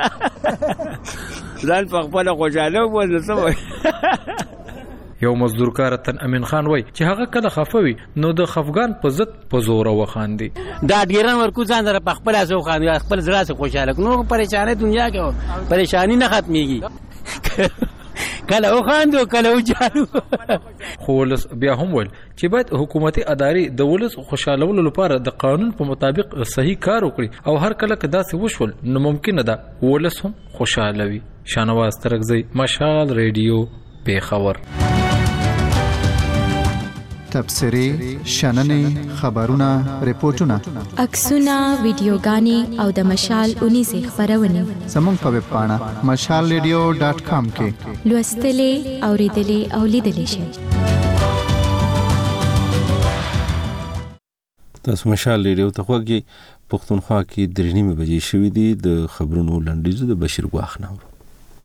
ځان په خپل خوشاله و نه سوي. یو مزدور کار تن امین خان وای چې هغه کله خفوي نو د خفغان په ضد په زور وخاندي. دا ډیران ورکو ځان در په خپل اسو خاندي، خپل زړه سره خوشاله نو پریشانه دنیا کې پریشانی نه ختميږي. کله وخاندو کله وجالو. خو ولس بیا هم ویل چې باید حکومتي ادارې د ولس خوشالولو لپاره د قانون په مطابق صحیح کار وکړي او هر کله که داسې وشول نو ممکنه ده ولس هم خوشاله وي. شانواز ترکزی، مشال ریډیو، پیښور. تبصرې، شننې، خبرونه، ریپورتونه، عکسونه، ویډیوګانې او د مشال اونیزې خپرونې زموږ په ویب پاڼه مشال ریډیو ډاټ کام کې لوستلې، اوریدلې او لیدلې شئ. تاسو مشال ریډیو ته خوږی. پښتونخوا کې درې نیمې بجې شوې دي. د خبرونو لنډیز د بشیر ګواخ نه اورو.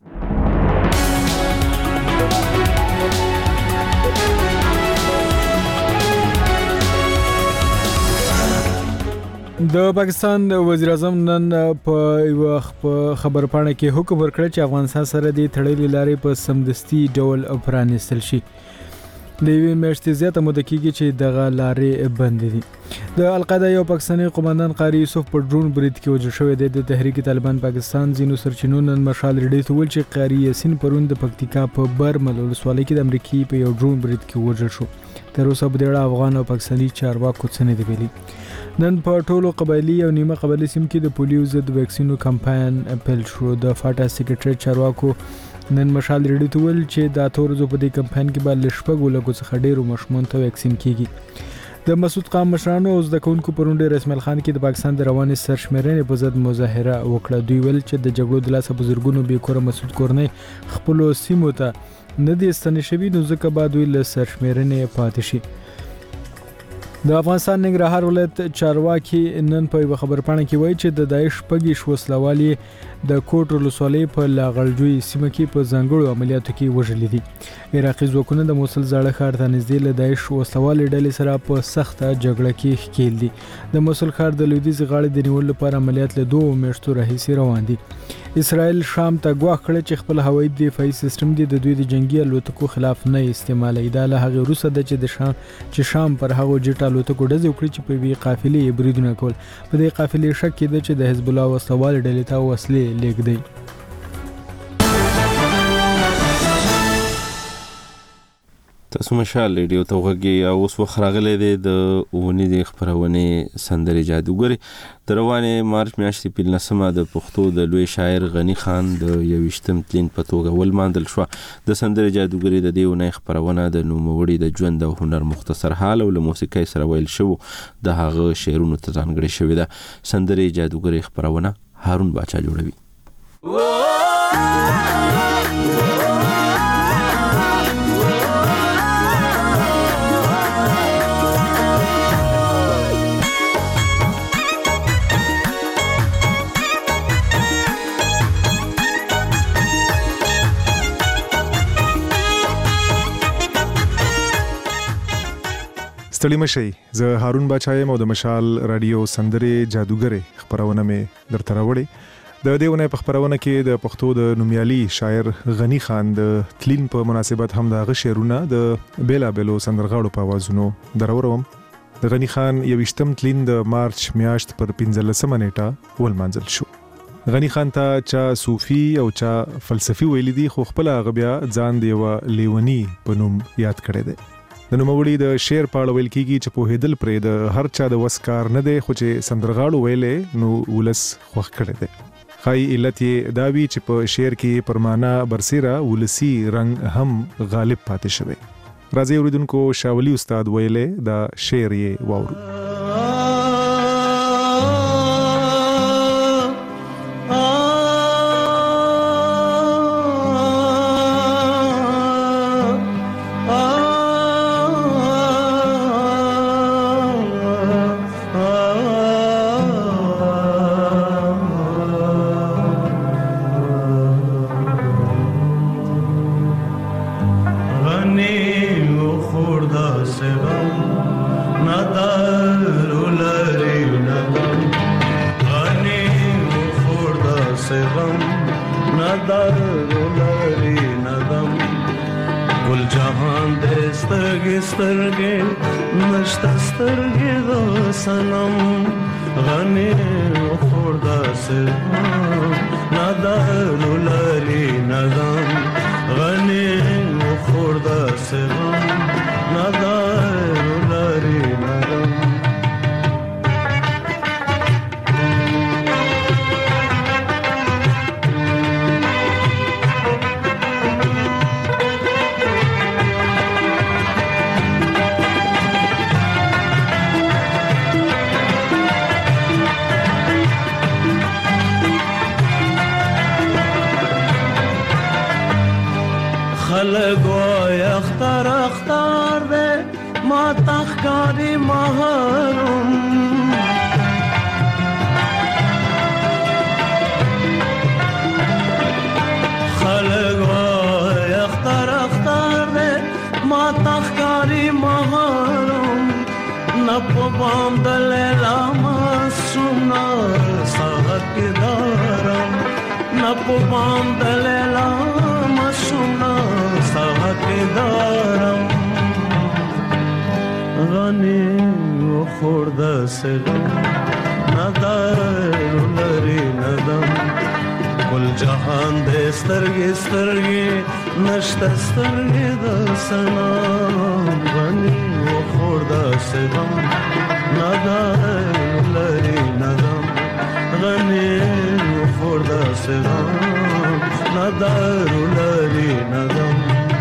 د پاکستان وزیر اعظم نن په یو خبر پاڼه کې حکم ورکړ چې افغانستان سره د تړلې لارې په سمدستي ډول پرانیستل شي. د یوې میاشتې زیاته موده کېږي چې دغه لارې بندې دي. د القاعده یو پاکستاني قوماندان قاری یوسف په ډرون برید کې وژل شوی دی. د تحریک طالبان پاکستان ځینو سرچینو نن مشال ریډیو ته ویل چې قاری یاسین پرون د پکتیکا په برمل ولسوالۍ کې د امریکای په یو ډرون برید کې وژل شو. تر اوسه په دې اړه افغان او پاکستاني چارواکو څه نه دي ویلي. نن په ټولو قبایلی او نیمه قبایلی سیمو کې د پولیو ضد ویکسینو کمپاین پیل شو. د فاټا سیکریټریټ چارواکو نن مشال ریډیو ته ویل چې د اتو ورځو په دې کمپاین کې به له شپږو لکو څخه ډېرو ماشومانو ته ویکسین کیږي. د مسعود قام مشرانو او زده کوونکو پرون ډېر اسماعیل خان کې د پاکستان د روانې سرشمېرنې په ضد مظاهره وکړه. دوی ویل چې د جګړو د لاسه بزرګونو بېکوره مسعود کورنۍ خپلو سیمو ته نه دي ستنې شوي نو ځکه به دوی له سرشمېرنې پاتې شي. د افغانستان ننګرهار ولایت چارواکي نن په یو خبر پاڼه کې وایي چې د داعش پګیش وسلوالي د کوټ ولسوالۍ په لاغړجوی سیمه کې په ځانګړو عملیاتو کې وژلي دي. عراقي ځواکونه د موصل زاړه ښار ته نږدې له داعش وسلوالي ډلې سره په سخته جګړه کې ښکېل دي. د موصل ښار د لویدیځ غاړې د نیولو لپاره عملیات له دوه میاشتو راهیسې روان دي. اسرائیل شام ته ګواښ کړی چې خپل هوایي دفاعي سیستم دی د دوی د جنگي الوتکو خلاف نه استعمالوي. دا له هغې وروسته ده چې د شام چې شام پر هغو جټ الوتکو ډزې وکړي چې په یوې قافلې یې بریدونه کول. په دې قافلې شک کېده چې د حزب الله وسلوالې ډلې ته وسلې لیږدوي. تاسو مشال ریډیو ته وګورئ. او اوس وخت راغلی دی د اونۍ د خبرونې سندرې جادوګر. د روانې مارچ میاشتې په نولسمه د پښتو د لوی شاعر غنی خان د یویشتم تلین په توګه ولمانځل شوه. د سندرې جادوګر د دې اونۍ خبرونه د نوموړي د ژوند او هنر مختصر حال او له موسیقۍ سره ویل شوی د هغه شعرونو ته ځانګړې شوې ده. سندرې جادوګر خبرونه هارون باچا جوړوي. ستړي مشئ. زه هارون باچا یم او د مشال رادیو سندرې جادوګرې خبرونه مې درته راوړې. د دې ونې په خبرونه کې د پښتو د نومیالي شاعر غنی خان د تلین په مناسبت هم د هغه شعرونه د بیلا بیلو سندرغاړو په आवाजونو دروروم. د غنی خان یویشتم تلین د مارچ میاشت پر پنځلسمه نیټه ولمانځل شو. غنی خان ته چا صوفي او چا فلسفي ویل دي خو خپل هغه بیا ځان دی و لیونی په نوم یاد کړی دی. د نوموړي د شعر په اړه ویل کېږي چې په هدل پرې د هر چا د وس کار نه دی خو چې سندرغاړو ویلې نو ولس خوښ کړی دی. خای علت یې دا وی چې په شعر کې پرمانا برسیره ولسی رنگ هم غالب پاتې شوی. راځي اوریدونکو شاولی استاد ویلې دا شعر یې واورو. غني سغم ندار لري ندم خلق وای اختر اختر ده ما تخکاری محرم خلق وای اختر اختر ده ما تخکاری محرم نپو بام دلیلا مسوم نساحت دارم نپو بام دلیلا مسوم ساحت دارم غنی و خورده سغم ندار لري ندم کل جهان دې سترګې سترګې نشته سترګې د سلام غنی و خورده سغم ندار لري ندم غنی و خورده سغم ندار لري ندم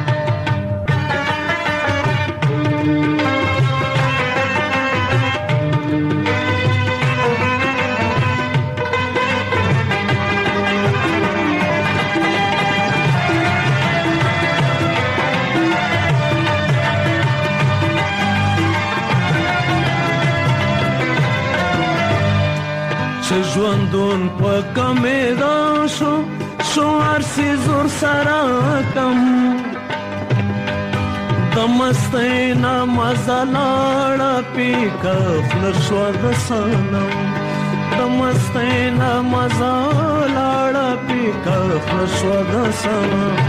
چې ژوندون په کمېدا شو شو ارسی زور سره کم د مستۍ نه مزه لاړه پیکه خوله شوه د صنم د مستۍ نه مزه لاړه پیکه خوله شوه د صنم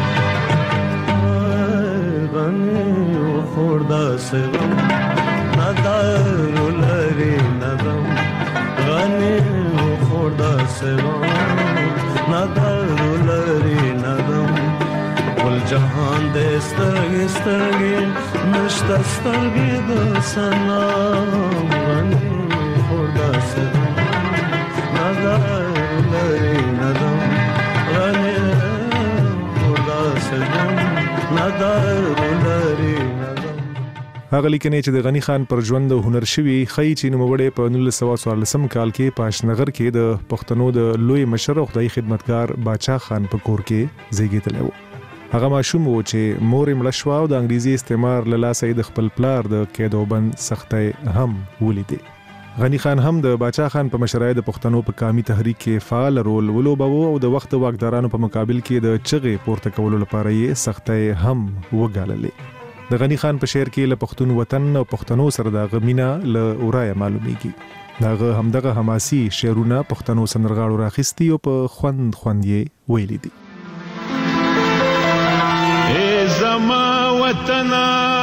غني وخورده سغم ندار لري ندم غني وخورده سغم ندار لري ندم ول جهان دې سترګې سترګې نشته سترګې د سلام غني وخورده سغم ندار لري ندم غني وخورده سغم ندار لري هغه لیکنې چې د غنی خان پر ژوند او هنر شوی خی چې نوموړی په نولس سوه څوارلسم کال کې په اشنغر کې د پښتنو د لوی مشر او خدای خدمتګار باچا خان په کور کې زیږیدلی و. هغه ماشوم و چې مور یې مړه شوه او د انګریزي استعمار له لاسه یې د خپل پلار د قید او بند سختۍ هم ولیدې. غنی خان هم د باچا خان په مشرۍ د پښتنو په قومي تحریک کې فعال رول ولوباوه او د وخت واکدارانو په مقابل کې د چغې پورته کولو لپاره یې سختۍ هم وګاللې. د غنی خان په شعر کې له پښتون وطن او پښتنو سره د غمینا له اورای معلومیږي. داغه همدغه حماسي شعرونه پښتنو سندرغاړو راخستي او په خوند خوند یې ویلي دي. ای زما وطن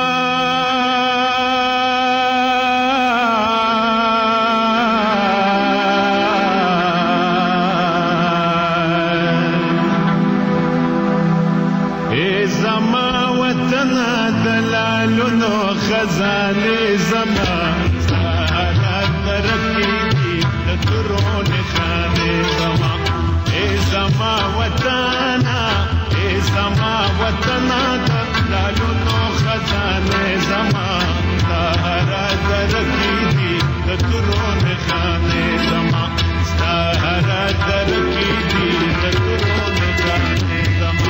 لونو خزانه زما سارا درکی د ترون خانه زما ای زما وطن ای زما وطن د لونو خزانه زما سارا درکی د ترون خانه زما سارا درکی د ترون خانه زما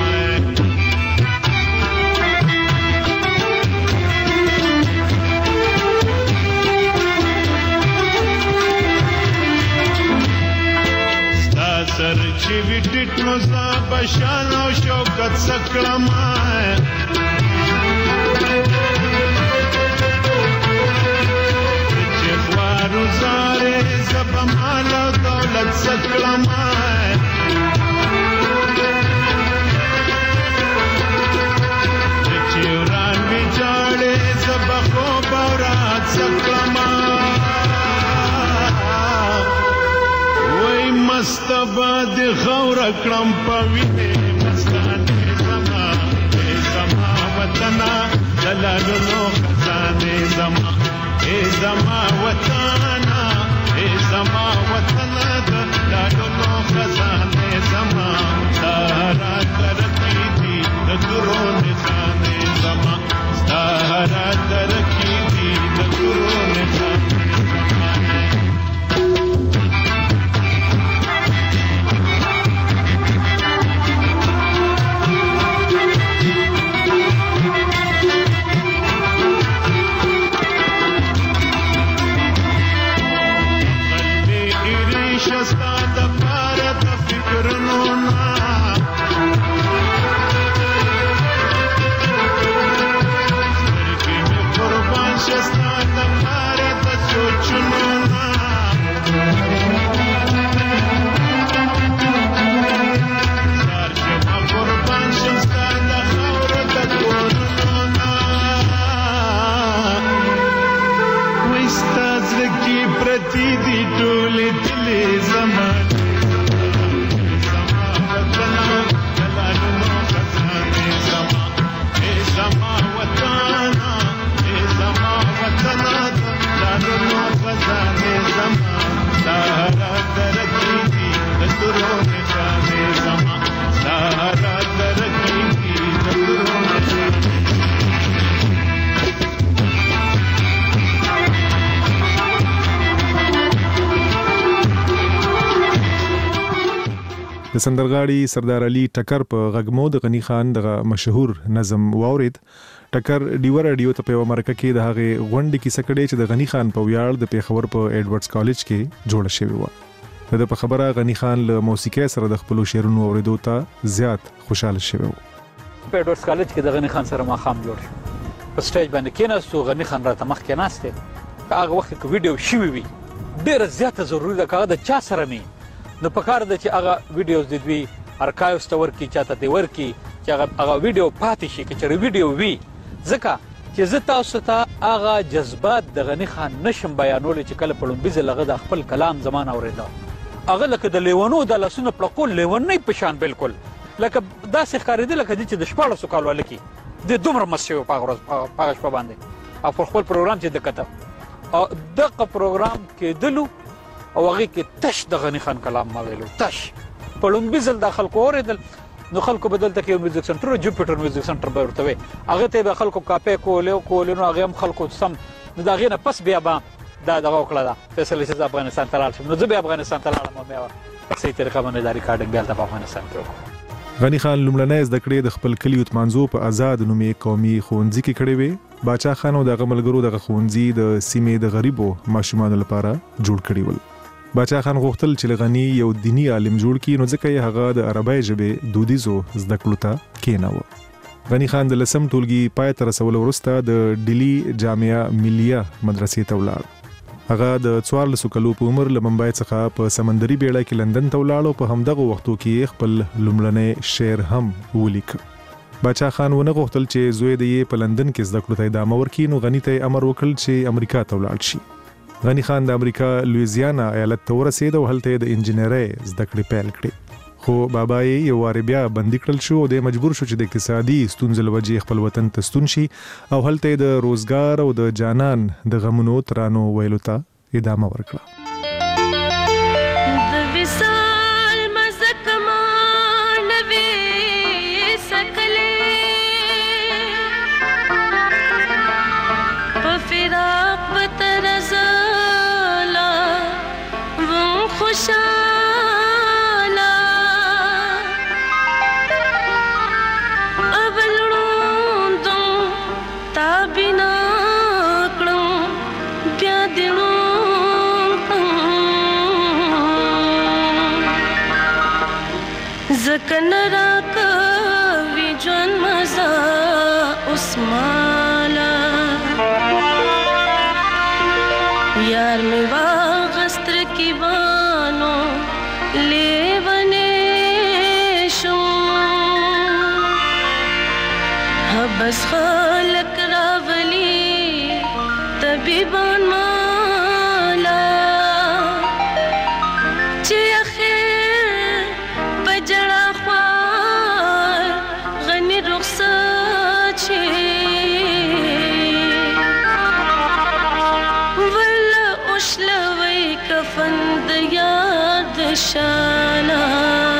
سر چې وټټ نو زا بشان او شوکت سکړم چې خوارو زارې زب مال او دولت سکړم چې وران وچاړې زب خو بورات سکړم مستباد خور کړم پوینه مستان زما زما وطن دلالونو خزانه زما ای زما وطنا ای زما وطنا دلالونو خزانه زما سارا ترکی دی دګرو نشانه زما سارا ترکی دی دګرو نشانه شستا د پاره د فکرونو نا سترګې مې قربان شستا د پاره د سوچونو نا سار شما قربان شستا د خاورو د کورونو نا وای ستا زړه کې پرتی دي ټولې زما زما وطنا دلالونو خزانه زما ای زما وطنا ای زما وطنا دلالونو خزانه زما سهارا ترکی دی دستورو نشانه زما سهارا ترکی دی دستورو نشانه د سندرغاړي سردار علي ټکر په غږمو د غنی خان دغه مشهور نظم واورید. ټکر ډیو رادیو ته په امریکا کې د هغه غونډې کې سکړې چې د غنی خان په ویاړ د پیښور په ایډورډز کالج کې جوړ شوی و. د په خبره غنی خان له موسیقي سره د خپل شعرونو اوریدو ته زیات خوشاله شوی و. په ایډورډز کالج کې د غنی خان سره ما خام جوړ شو. په سټیج باندې کېناستو، غنی خان راته مخ کې ناشته. هغه وخت کې ویډیو شوی وي ډېر زیاته ضروري ده کاغه د چا سره می نو په کار ده چې هغه ویډیوز د دوی ارکایوز ته ورکړي، چاته دې ورکړي چې هغه هغه ویډیو پاتې شي. که چېرې ویډیو وي ځکه چې زه تاسو ته هغه جذبات د غني خان نشم بیانولی چې کله په لومبي ځل هغه د خپل کلام زمان اورېده. هغه لکه د لیونو د لاسونو پړقول لیونۍ په شان بالکل لکه داسې ښکارېده لکه دې چې د شپاړسو کالو هلکي د دومره مست شوی په هغه ورځ په هغه شپه باندې او پر خپل پروګرام چې د کته او دغه پروګرام کېدلو او هغې کې تش د غني خان کلام ما ویلو تش په لومبي ځل دا خلکو اورېدل نو خلکو به دلته کې یو میوزیک سنټر جوپیټر میوزیک سنټر به ورته وی هغې ته به خلکو کاپۍ کولې کولې نو هغې هم خلکو سم نو د هغې نه پس بیا به دا دغه وکړه ده فیصله چې زه افغانستان ته لاړ شم نو زه بیا افغانستان ته لاړم او بیا صحیح طریقه باندې دا ریکارډینګ بیا هلته په افغانستان کې وکړو. غني خان لومړنۍ زده کړې د خپل کلي وتمانځو په آزاد نومې قومي ښوونځي کې کړې وې. باچا خان او دغه ملګرو دغه ښوونځي د سیمې د غریبو ماشومانو لپاره جوړ کړي ول. باچا خان غوښتل چې غني یو دینی عالم جوړ کړي نو ځکه یې هغه د عربی ژبې دودیزو زده کړو ته کېناوه. غني خان د لسم ټولګي پای ته رسولو وروسته د ډیلی جامعه ملیه مدرسې ته ولاړ. هغه د څوارلسو کلو په عمر له ممبای څخه په سمندري بیړۍ کې لندن ته ولاړ او په همدغه وختو کې خپل لومړنی شعر هم ولیک. باچا خان ونه غوښتل چې زوی یې په لندن کې زده کړو ته ادامه ورکړي نو غني ته امر وکړ چې امریکا ته ولاړ شي. غني خان د امریکا لویزیانا ایالت ته ورسېد او هلته د انجینرۍ زده کړې پیل کړې. خو بابا یې یو وارې بیا بندي کړل شو او د مجبور شو چې د اقتصادي ستونزو له وجې خپل وطن ته ستون شي او هلته د روزګار او د جانان د غمونو ترانو ویلو ته ادامه ورکړه. کنرا کوي جون مزا عثمانا یار می واغستر کی بانو لیونه شو حبس خلق راولی طبيبان مالا چې اخر پجړه رخصت شي شانا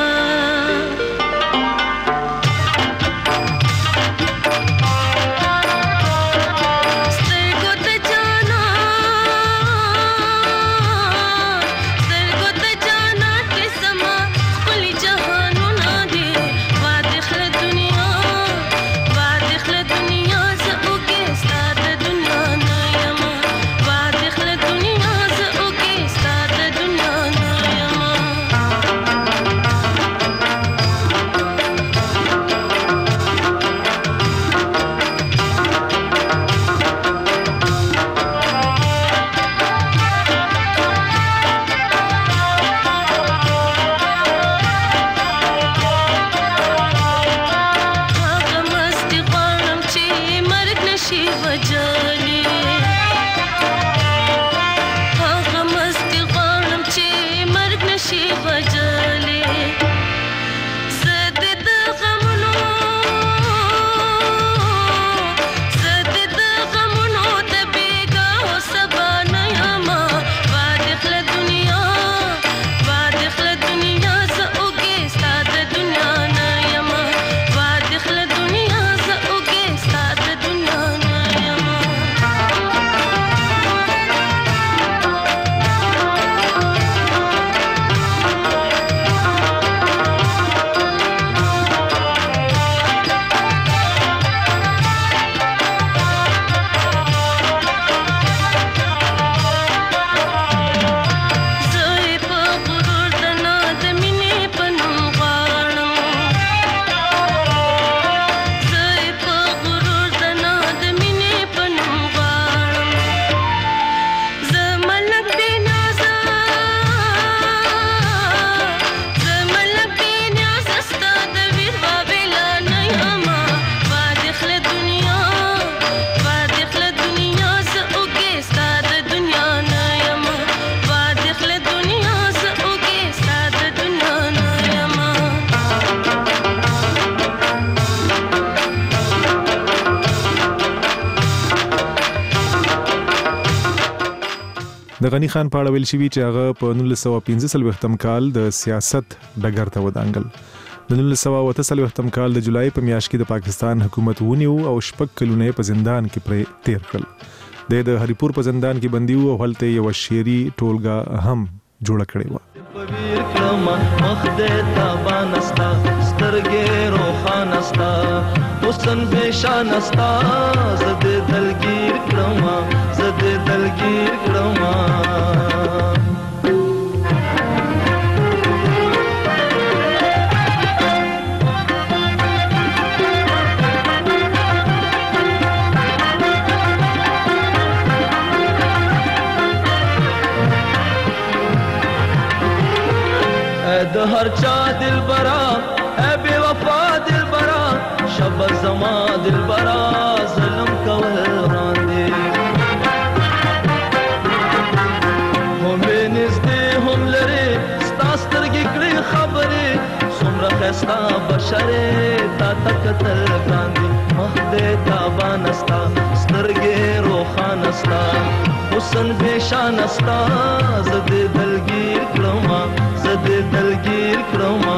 د غنی خان په اړه ویل شوی چې هغه په نولس سوه پنځه څلوېښتم کال د سیاست ډګر ته ودانګل. د نولس سوه اته څلوېښتم کال د جولای په میاشت کې د پاکستان حکومت ونیو او شپږ کلونه په زندان کې پرې تیر کړل. د هریپور په زندان کې بندي و او هلته یو شعري ټولګه هم جوړه کړې و. حسن بشان استا زد دلگیر کړما زد دلگیر کړما د هر چا دل برا اے بے وفا دل برا شب زما دل برا ظلم کول راندې هم نږدې هم لرې ستا سترګې کړې خبرې څومره ښایسته بشرې تا ته کتل ګران دي مخ دې تابان ستا سترګې روښانه ستا حسن بېشانه ستا زه دې دلګیر کړما زه دې دلګیر کړما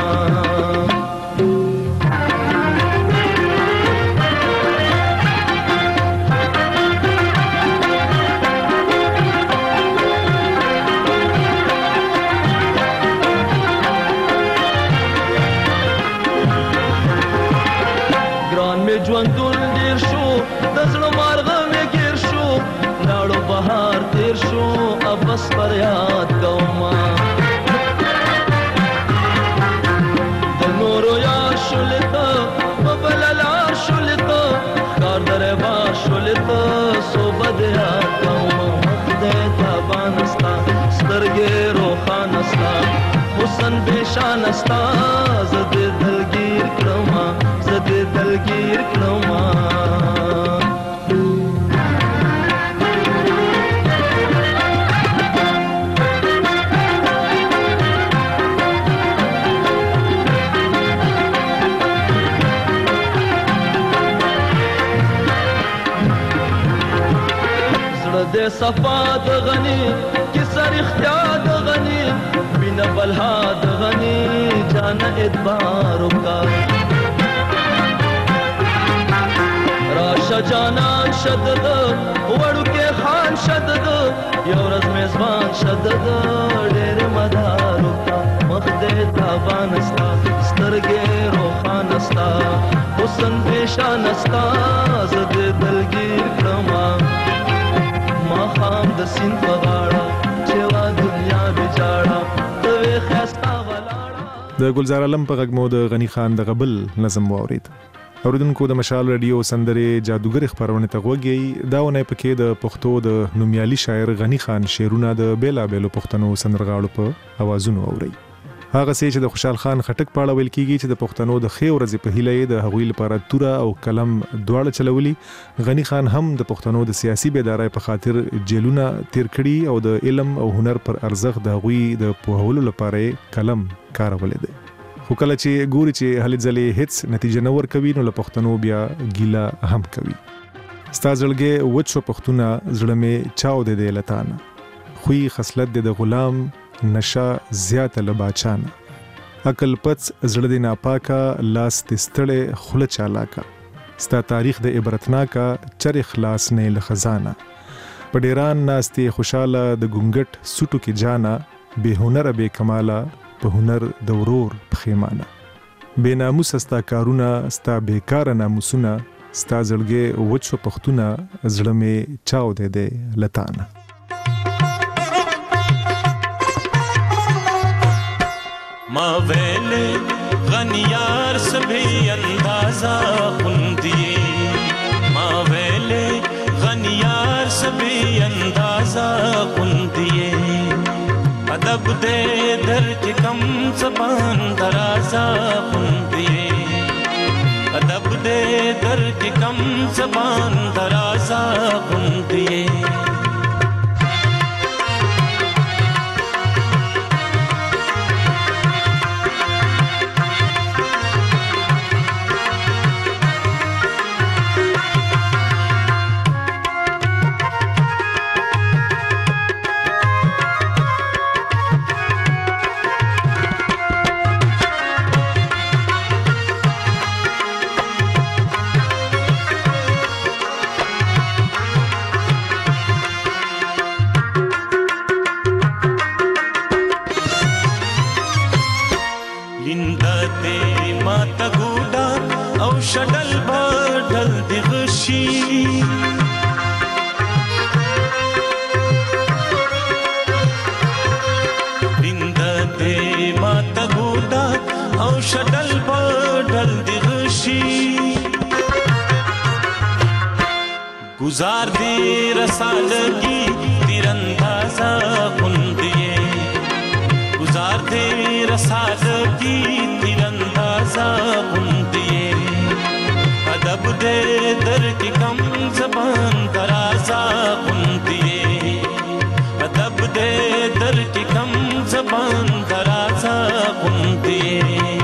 ژوندون ډیر شو د زړه مارغه مې ګیر شو لاړو بهار تیر شو ابس پر یاد کوما د نورو یار شولته په بل لار شولته ښکار درې بار شولته صوبه د یاد کوما خدای تابان استا سترګې روښانه استا حسن بېشانه استا زه دې دلګیر کړما زه دې دلګیر کړما زړه دې صفا د غني کیسه رښتیا د غني مینه بلها د غنی جان ادبارو کا راشه جانان شدد وړو کې خان شدد یو ورځ میزبان شدد ډېر مدارو کا مخ دې تابان استا سترګې روخان استا حسن پیشان استا زد دلګیر کړم ما خام د سین په غاړه چې وا دنیا بچاړه ته خستا ولاړه. د ګلزار علم په غږ مو د غنی خان د غبل نظم واورید. اوریدونکو د مشال رادیو سندره جادوګر خبرونه ته غوږی دا ونه پکې د پښتو د نومیالي شاعر غنی خان شعرونه د بیلا بیلو پښتنو سندرغاړو په اوازونو اوري. هغه څه چې د خوشحال خان خټک په اړه ویل کیږي چې د پښتنو د خې ورځې په هیله د هغوی لپاره توره او قلم دواړه چلولي. غنی خان هم د پښتنو د سیاسي بیدارۍ په خاطر جیلونه تیر کړي او د علم او هنر پر ارزښت د هغوی د پوهولو لپاره قلم کارولې دی. خو کله چې ګوري چې هلې ځلې هیڅ نتیجه نه ورکوي نو له پښتنو بیا ګیله هم کوي. ستا زړګې وچو پښتونه زړه مې چاو دی دی لتانه خوی خصلت دی د غلام نشه زیاته له باچانه عقل پڅ زړه دی ناپاکه لاس دی ستړی خوله چالاکه ستا تاریخ د عبرتناکه چر اخلاص نه له خزانه په ډیران ناستې خوشاله د ګونګټ سوټو کې جانا بے هنر بے کماله په هنر د ورور پخیمانه بے ناموس ستا کارونه ستا بیکاره ناموسونه ستا زړګې وچو پښتونه زړه مې چاو دی دی لتانه. ما ویلے غنیار سبھی اندازہ خندیے ما ویلے غنیار سبھی اندازہ خندیے ادب دے در کی کم زبان درازہ خندیے ادب دے در کی کم زبان درازہ خندیے گزار دی رسالگی تیراندازہ خندیے گزار دی رسالگی تیراندازہ خندیے ادب دے در کی کم زبان درازہ خندیے ادب دے در کی کم زبان درازہ خندیے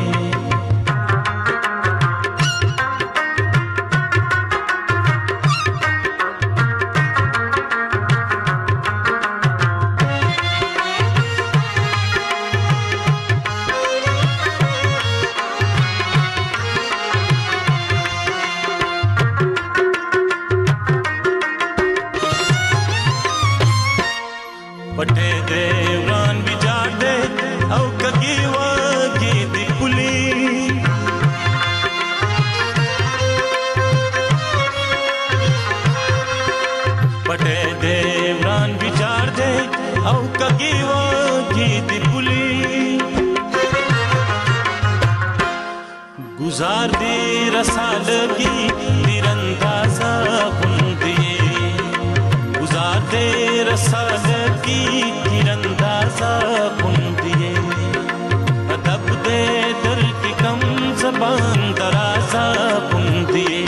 گزار دی رسالگی تیراندازہ خندیے گزار دی رسالگی تیراندازہ خندیے ادب دے در کی کم زبان درازہ خندیے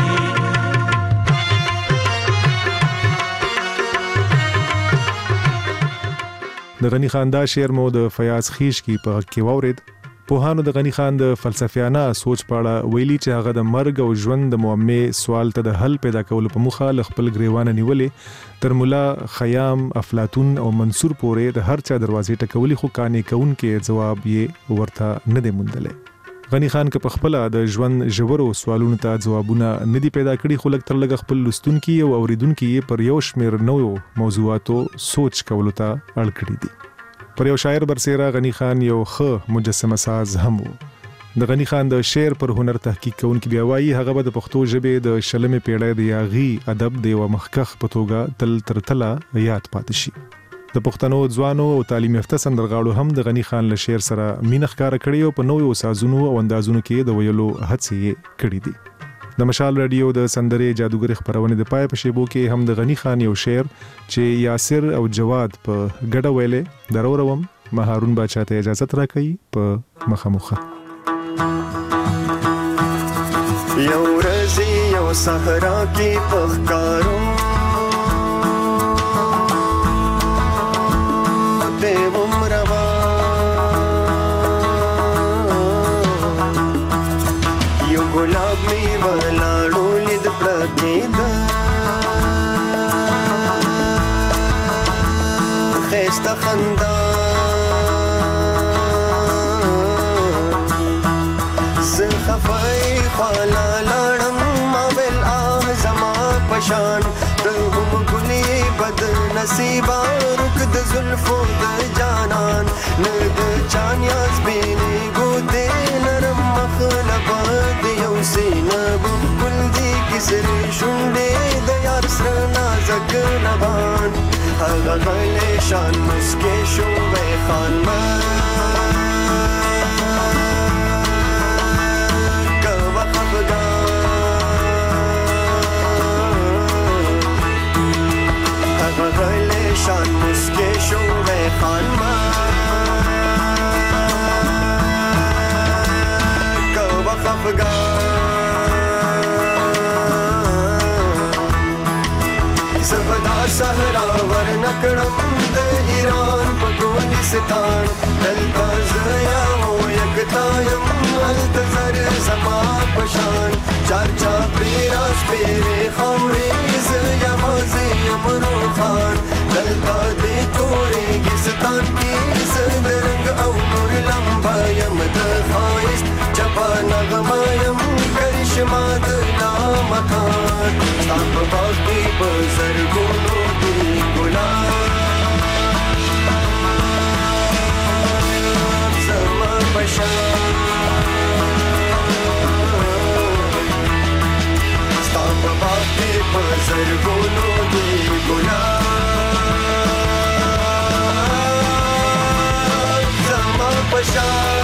د غنی خان دا شعر مو د فیاض خیش کی په کې واورید پوهانو د غنی خان د فلسفیانه سوچ په اړه ویلي چې هغه د مرګ او ژوند د معمې سوال ته د حل پیدا کولو په موخه ل خپل ګریوانه نیولې تر مولا خیام، افلاطون او منصور پورې د هر چا دروازې ټکولې، خو کانې کون کې جواب یې ورته نه دی موندلی. غنی خان که په خپل د ژوند ژورو سوالونو ته جوابونه نه دی پیدا کړي، خو لږ تر لږه خپل لستونکي او اوریدونکي پر یو شمېر نوو موضوعاتو سوچ کولو ته اړ کړي دي. پر یو شاعر برسېره غنی خان یو ښه مجسمه ساز هم و. د غنی خان د شعر پر هنر تحقیق کوونکي بیا وایي هغه به د پښتو ژبې د شلمې پیړۍ د یاغي ادب د یوه مخکښ په توګه تل تر تله یاد پاتې شي. د پښتنو ځوانو او تعلیم یافته سندرغاړو هم د غنی خان له شعر سره مینه ښکاره کړې او په نویو سازونو او اندازونو کې د ویلو هڅې یې کړې دي. د مشال رادیو د سندرې جادوګر خبرونه د پای په شیبو کې هم د غنی خان یو شعر چې یاسر او جواد په ګډه ویلې دروروم، مهارون باچا ته اجازه راکړي په مخامخه. یو ورځ یو صحرا کې پخکارو دیوم روا یو ګلاب می ولاړو لید پرکې ده خسته خندا زه خفای خوالا لاړم ما ویل آه زما پشان ته هم ګلې بد نصیبه رک د زلفو د جانان نه د چانیاز بینې ګوتې نرم مخلب د یو سینه بلبل دی کسرې شونډې د یار سره نازک لبان هغه غلی شان مسکې شوی خانمان کوه خفګان هغه غلی شان مسکې شوی خانمان کوه خفګان زبدا صحرا ورنکړم د ایران په ګلستان دلته زه یم یکتا یم هلته زر زما په شان چار چاپېره سپېرې خاورې زه یوازې یم روښان دلته د تورېږستان کې زه د رنګ او نور لمبه یم د ښایست چپه نغمه یم کرشمه د لامکان ستا په باغ کې په زرګونو ګل ګلان زما په شان ستا په باغ کې په زرګونو ګل ګلان زما په شان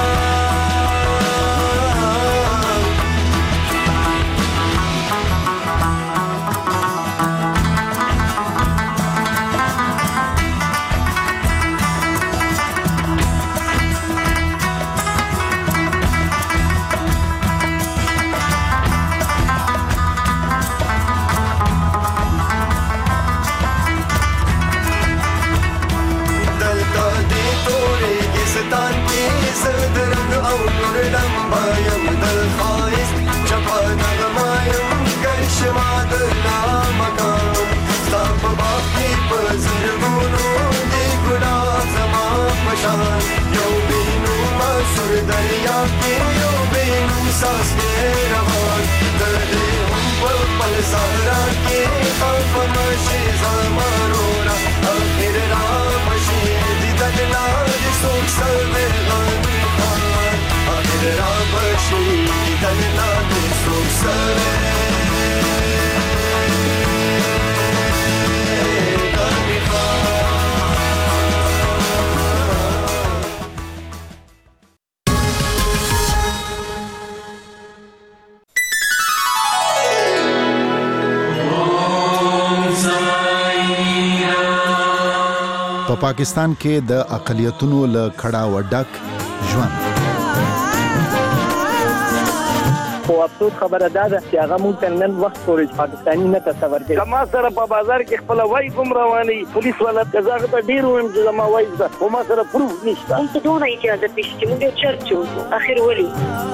په پاکستان کې د اقلیتونو له کړه و ډک ژوند خو افسوس خبره ده چې هغه مونږ ته نن وخت پورې پاکستاني نه تصور کوي. ما سره په بازار کې خپل وای کوم رواني پولیس والا کزاغه ته ډیر ویم چې ما وای ده خو ما سره پروف نشته. مونږ ته دونه اجازه پېښ چې مونږ چرچ وو اخر ولي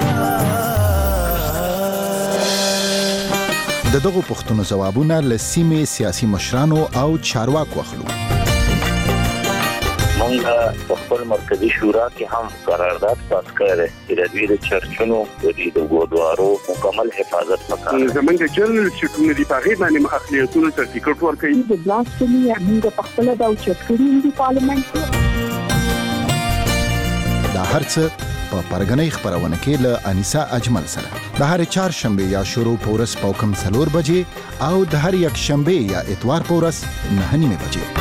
د دغو پوښتنو ځوابونه له سیمې سیاسي مشرانو او چارواکو اخلو. مونږ په خپل مرکزی شورا کې هم قرارداد پاس کړی چې د دوی د چرچونو د ګودوارو مکمل حفاظت وکړي. زمونږ جنرال سټونه دی په هغه باندې اخلیتونو سرټیفیکټ ورکړي. د بلاسفمي موږ په خپل د چټکري دی پارلیمنت دا هرڅه په پرګنۍ خبرونه کې له انیسا اجمل سره د هر چهار شنبه یا شروع پورس پوکم څلور بجې او د هر یک شنبه یا اتوار پورس نه نیمه بجې.